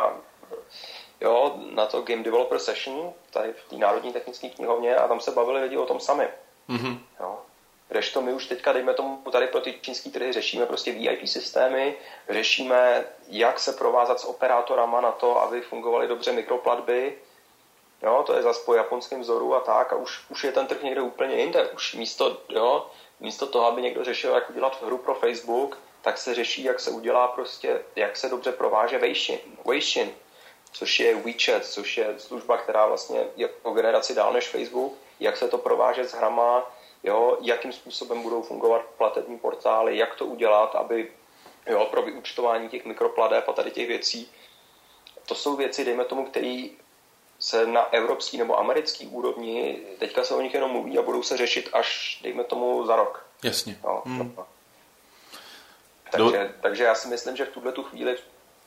na to Game Developer Session, tady v té Národní technické knihovně a tam se bavili lidi o tom sami. Mm-hmm. Jo. Kdežto my už teďka, dejme tomu, tady pro ty čínský trhy řešíme prostě VIP systémy, řešíme, jak se provázat s operátorama na to, aby fungovaly dobře mikroplatby. Jo, to je zase po japonském vzoru a tak a už je ten trh někde úplně jinde. Už místo toho, aby někdo řešil, jak udělat hru pro Facebook, tak se řeší, jak se udělá prostě, jak se dobře prováže Weixin, což je WeChat, což je služba, která vlastně je o generaci dál než Facebook, jak se to prováže s hrama, jo, jakým způsobem budou fungovat platební portály, jak to udělat, aby pro vyúčtování těch mikropladeb a tady těch věcí. To jsou věci, dejme tomu, které se na evropský nebo americký úrovni, teďka se o nich jenom mluví a budou se řešit až, dejme tomu, za rok. Jasně. Jo, takže já si myslím, že v tuhletu chvíli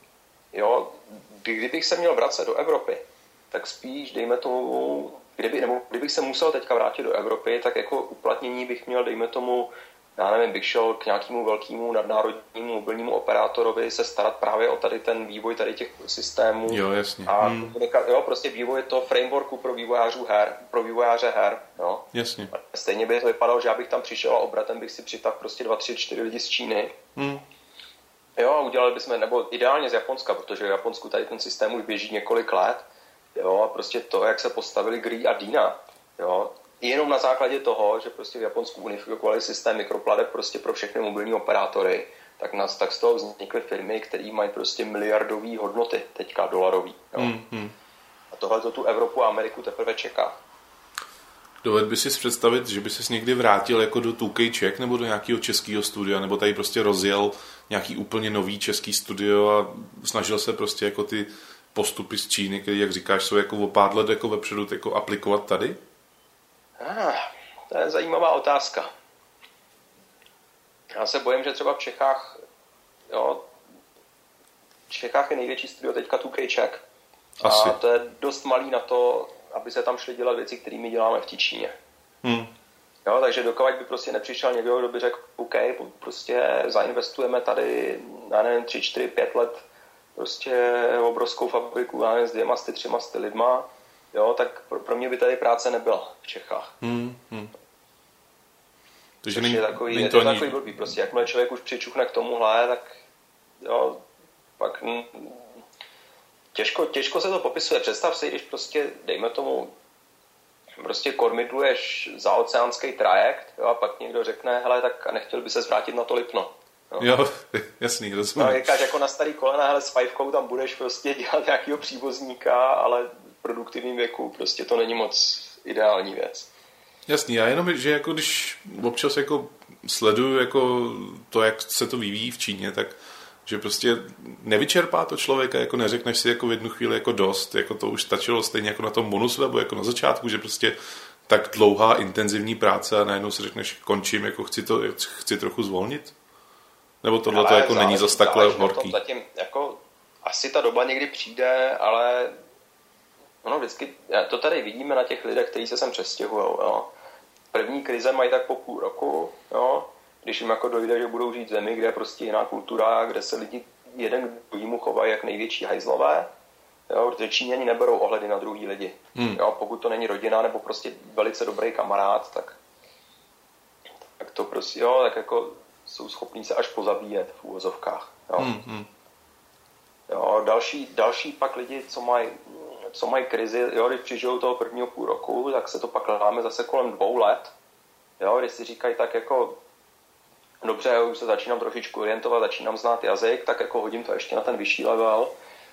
jo, kdybych se měl vracet do Evropy, tak spíš, dejme tomu, kdybych se musel teďka vrátit do Evropy, tak jako uplatnění bych měl, dejme tomu, já nevím, bych šel k nějakému velkému nadnárodnímu mobilnímu operátorovi se starat právě o tady ten vývoj tady těch systémů. Jo, jasně. A jo, prostě vývoj toho frameworku pro vývojáře her. Jo. Jasně. Stejně by to vypadalo, že já bych tam přišel a obratem bych si přitáhl prostě 2, 3, 4 lidi z Číny. Jo, a udělali bychom, nebo ideálně z Japonska, protože v Japonsku tady ten systém už běží několik let. Jo, a prostě to, jak se postavili Gree a Dina, jo, jenom na základě toho, že prostě v Japonsku unifikovali systém mikropladeb prostě pro všechny mobilní operátory, tak z toho vznikly firmy, které mají prostě miliardové hodnoty, teďka dolarový. Jo. A tohle to tu Evropu a Ameriku teprve čeká. Doved by si představit, že by ses někdy vrátil jako do 2K Czech nebo do nějakého českého studia, nebo tady prostě rozjel nějaký úplně nový český studio a snažil se prostě jako ty postupy z Číny, které, jak říkáš, jsou jako o pár let jako vepředu, jako aplikovat tady? To je zajímavá otázka. Já se bojím, že třeba v Čechách, jo, v Čechách je největší studio teďka 2K Czech. Asi. A to je dost malý na to, aby se tam šli dělat věci, které my děláme v té Číně. Jo, takže dokud by prostě nepřišel někdo, kdo by řekl, OK, prostě zainvestujeme tady, já nevím, 3, 4, 5 let prostě obrovskou fabriku, já nevím, s 200, 300 lidma, jo, tak pro mě by tady práce nebyla v Čechách. Takže je takový blbý, prostě jakmile člověk už přičuchne k tomuhle, tak jo, pak těžko se to popisuje. Představ si, když prostě, dejme tomu, prostě kormidluješ za oceánský trajekt, jo, a pak někdo řekne, hele, tak nechtěl by se zvrátit na to Lipno. Jo, jasný, rozumím. No, říkáš jako na starý kolena, hele, s fajfkou tam budeš prostě dělat nějakého přívozníka, ale v produktivním věku prostě to není moc ideální věc. Jasný, já jenom, že jako když občas jako sleduju jako to, jak se to vyvíjí v Číně, tak že prostě nevyčerpá to člověka, jako neřekneš si jako v jednu chvíli jako dost, jako to už stačilo stejně jako na tom bonus webu, jako na začátku, že prostě tak dlouhá intenzivní práce a najednou si řekneš, končím, jako chci trochu zvolnit? Nebo tohle to jako není zas takhle horký? Zatím, jako, asi ta doba někdy přijde, ale ono vždycky, to tady vidíme na těch lidech, kteří se sem přestěhujou. Jo. První krize mají tak po půl roku, jo, když jim jako dojde, že budou žít v zemi, kde je prostě jiná kultura, kde se lidi jeden k druhému chovají jak největší hajzlové, jo, protože Číňani neberou ohledy na druhý lidi. Jo, pokud to není rodina nebo prostě velice dobrý kamarád, tak to prostě, jo, tak jako jsou schopní se až pozabíjet v úvozovkách. Jo. Jo, další pak lidi, co mají krizi, jo, když přižijou toho prvního půl roku, tak se to pak láme zase kolem 2 let. Jo, když si říkají tak jako dobře, už se začínám trošičku orientovat, začínám znát jazyk, tak jako hodím to ještě na ten vyšší level,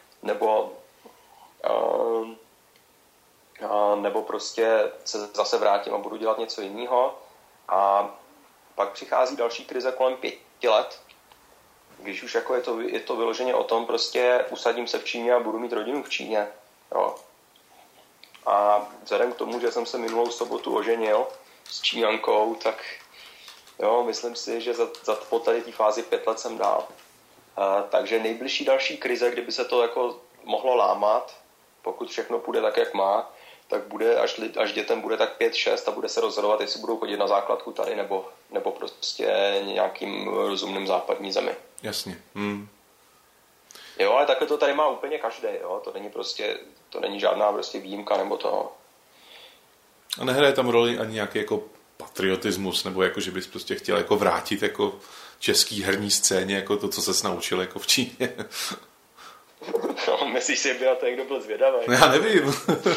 nebo prostě se zase vrátím a budu dělat něco jiného. A pak přichází další krize kolem 5 let, když už jako je to vyloženě o tom, prostě usadím se v Číně a budu mít rodinu v Číně. Jo. A vzhledem k tomu, že jsem se minulou sobotu oženil s Číňankou, tak jo, myslím si, že po tady té fázi 5 let jsem dál. Takže nejbližší další krize, kdyby se to jako mohlo lámat, pokud všechno půjde tak, jak má, tak bude, až dětem bude tak 5-6 a bude se rozhodovat, jestli budou chodit na základku tady, nebo prostě nějakým rozumným západní zemi. Jasně. Jo, ale takhle to tady má úplně každý, jo, to není žádná prostě výjimka nebo to. A nehraje tam roli ani nějaký jako patriotismus, nebo jako, že bys prostě chtěl jako vrátit jako český herní scéně, jako to, co ses naučil jako v Číně. No, myslíš si, že by na to někdo byl zvědavý? No, já nevím.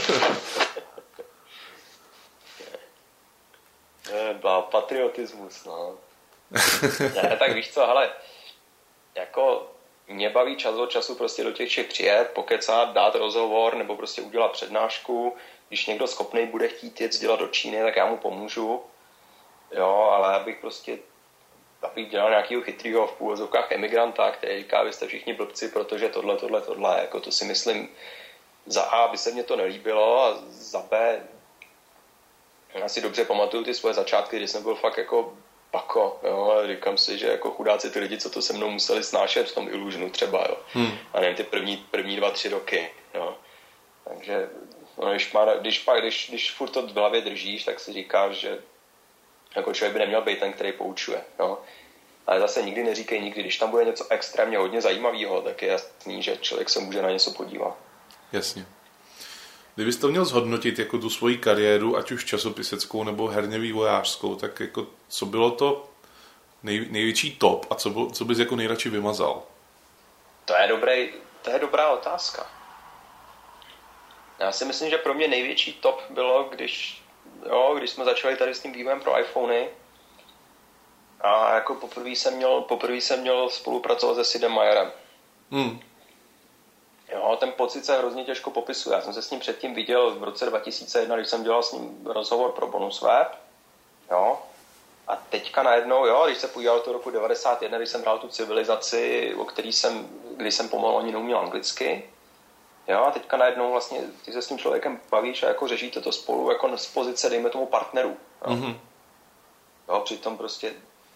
Patriotismus, no. Ne, tak víš co, hele, jako mě baví čas od času prostě do těch Čech přijet, pokecat, dát rozhovor nebo prostě udělat přednášku. Když někdo schopný bude chtít jet dělat do Číny, tak já mu pomůžu. Jo, ale abych dělal nějakého chytrýho v půvozovkách emigranta, který říká, vy jste všichni blbci, protože tohle, jako to si myslím, za A by se mně to nelíbilo a za B já si dobře pamatuju ty svoje začátky, kdy jsem byl fakt jako pako, jo, říkám si, že jako chudáci ty lidi, co to se mnou museli snášet v tom Illusionu třeba, jo. A nevím, ty první 2-3 roky, jo. Takže no, když furt to v hlavě držíš, tak si říkáš, že jako člověk by neměl být ten, který poučuje, jo. Ale zase nikdy neříkej nikdy, když tam bude něco extrémně hodně zajímavého, tak je jasný, že člověk se může na něco podívat. Jasně. Kdybys to měl zhodnotit jako tu svoji kariéru, ať už časopiseckou nebo herně vývojářskou, tak jako co bylo to největší top a co bys jako nejradši vymazal? To je dobrá otázka. Já si myslím, že pro mě největší top bylo, když jsme začali tady s tím vývojem pro iPhony a jako poprvé jsem měl spolupracovat se Sidem Mayerem. Jo, ten pocit se hrozně těžko popisuje. Já jsem se s ním předtím viděl v roce 2001, když jsem dělal s ním rozhovor pro Bonus Web. Jo. A teďka najednou, když se podíval do roku 91, když jsem hrál tu civilizaci, kdy jsem pomalu ani neuměl anglicky. Jo, a teďka najednou vlastně ty se s tím člověkem bavíš a jako řešíte to spolu jako z pozice, dejme tomu, partnerů. Jo. Jo, přitom prostě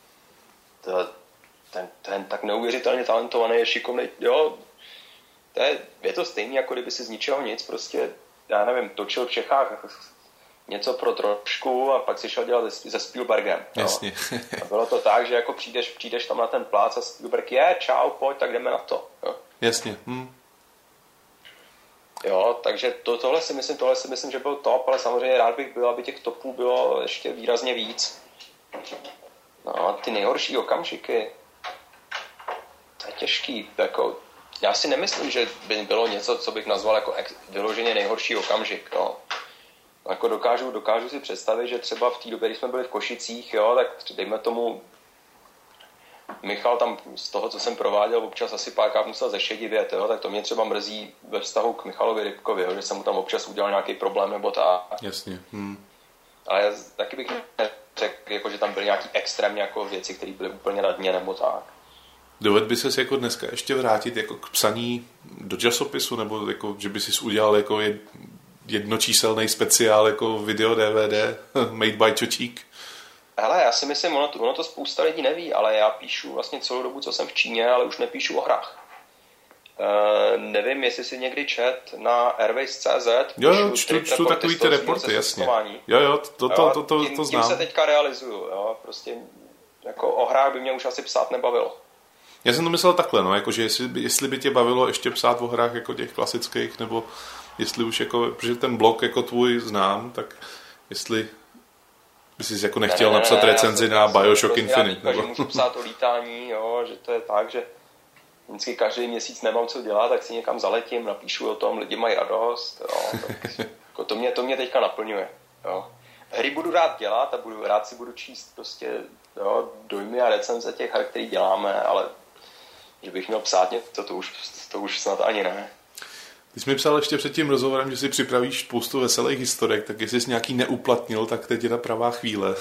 ten tak neuvěřitelně talentovaný je šikovný, jo. Je to stejný, jako kdyby si z ničeho nic prostě, já nevím, točil v Čechách něco pro trošku a pak si šel dělat se Spielbergem. Jasně. A bylo to tak, že jako přijdeš tam na ten plác a Spielberg čau, pojď, tak jdeme na to. Jo. Jasně. Jo, takže tohle si myslím, že byl top, ale samozřejmě rád bych byl, aby těch topů bylo ještě výrazně víc. No, ty nejhorší okamžiky, to je těžký, jako já si nemyslím, že by bylo něco, co bych nazval jako vyloženě nejhorší okamžik. No. Jako dokážu si představit, že třeba v té době, když jsme byli v Košicích, jo, tak dejme tomu Michal tam z toho, co jsem prováděl, občas asi párkrát musel zešedivět, jo, tak to mě třeba mrzí ve vztahu k Michalovi Rybkovi, jo, že jsem mu tam občas udělal nějaký problém nebo tak. Jasně. Ale já taky bych řekl, jako, že tam byly nějaký extrémní jako věci, které byly úplně na dně nebo tak. Dovedl by ses jako dneska ještě vrátit jako k psaní do časopisu, nebo jako, že by sis udělal jako jednočíselný speciál jako video DVD made by Čočík? Hele, já si myslím, ono to spousta lidí neví, ale já píšu vlastně celou dobu, co jsem v Číně, ale už nepíšu o hrách. Nevím, jestli si někdy čet na Airways.cz. Jo, čtu takový ty reporty, jasně. Jo, to znám. Tím se teďka realizuju, jo, prostě jako o hrách by mě už asi psát nebavilo. Já jsem to myslel takhle, no, jakože jestli by tě bavilo ještě psát o hrách jako těch klasických, nebo jestli už jako, protože ten blog jako tvůj znám, tak jestli bys si jako nechtěl napsat recenzi na Bioshock Infinite. Nebo... že můžu psát o lítání, jo, že to je tak, že vždycky každý měsíc nemám co dělat, tak si někam zaletím, napíšu o tom, lidi mají radost, jo, tak, jako to mě teďka naplňuje, jo. Hry budu rád dělat a rád si budu číst prostě, jo, dojmy a recenze těch her, který děláme, ale že bych měl psát něco, to už snad ani ne. Ty jsi mi psal ještě před tím rozhovorem, že si připravíš spoustu veselých historek, tak jestli jsi nějaký neuplatnil, tak teď je ta pravá chvíle.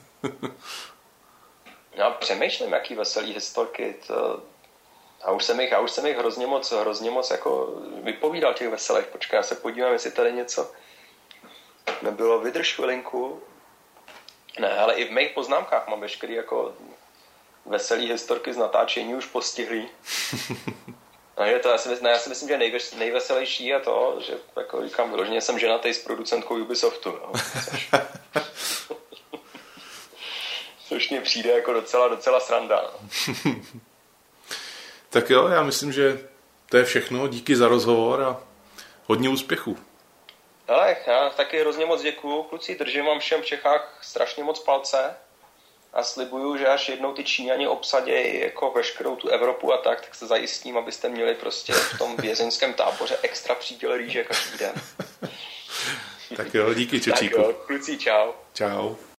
Já přemýšlím, jaký veselý historky. A už jsem jich hrozně moc jako vypovídal těch veselých. Počkej, já se podívám, jestli tady něco nebylo. Vydrž chvilinku. Ne, ale i v mých poznámkách mám veškerý jako veselý historky z natáčení už postihlý. Já si myslím, že nejveselější je to, že jako říkám vyloženě, jsem ženatý s producentkou Ubisoftu. Jo, což mě přijde jako docela sranda. No. Tak jo, já myslím, že to je všechno. Díky za rozhovor a hodně úspěchů. Ale já taky hrozně moc děkuju. Kluci, držím vám všem v Čechách strašně moc palce a slibuju, že až jednou ty Číňani obsadějí jako veškerou tu Evropu a tak se zajistím, abyste měli prostě v tom vězeňském táboře extra příděl rýže každý den. Tak jo, díky Čočíku. Tak jo, kluci, čau. Čau.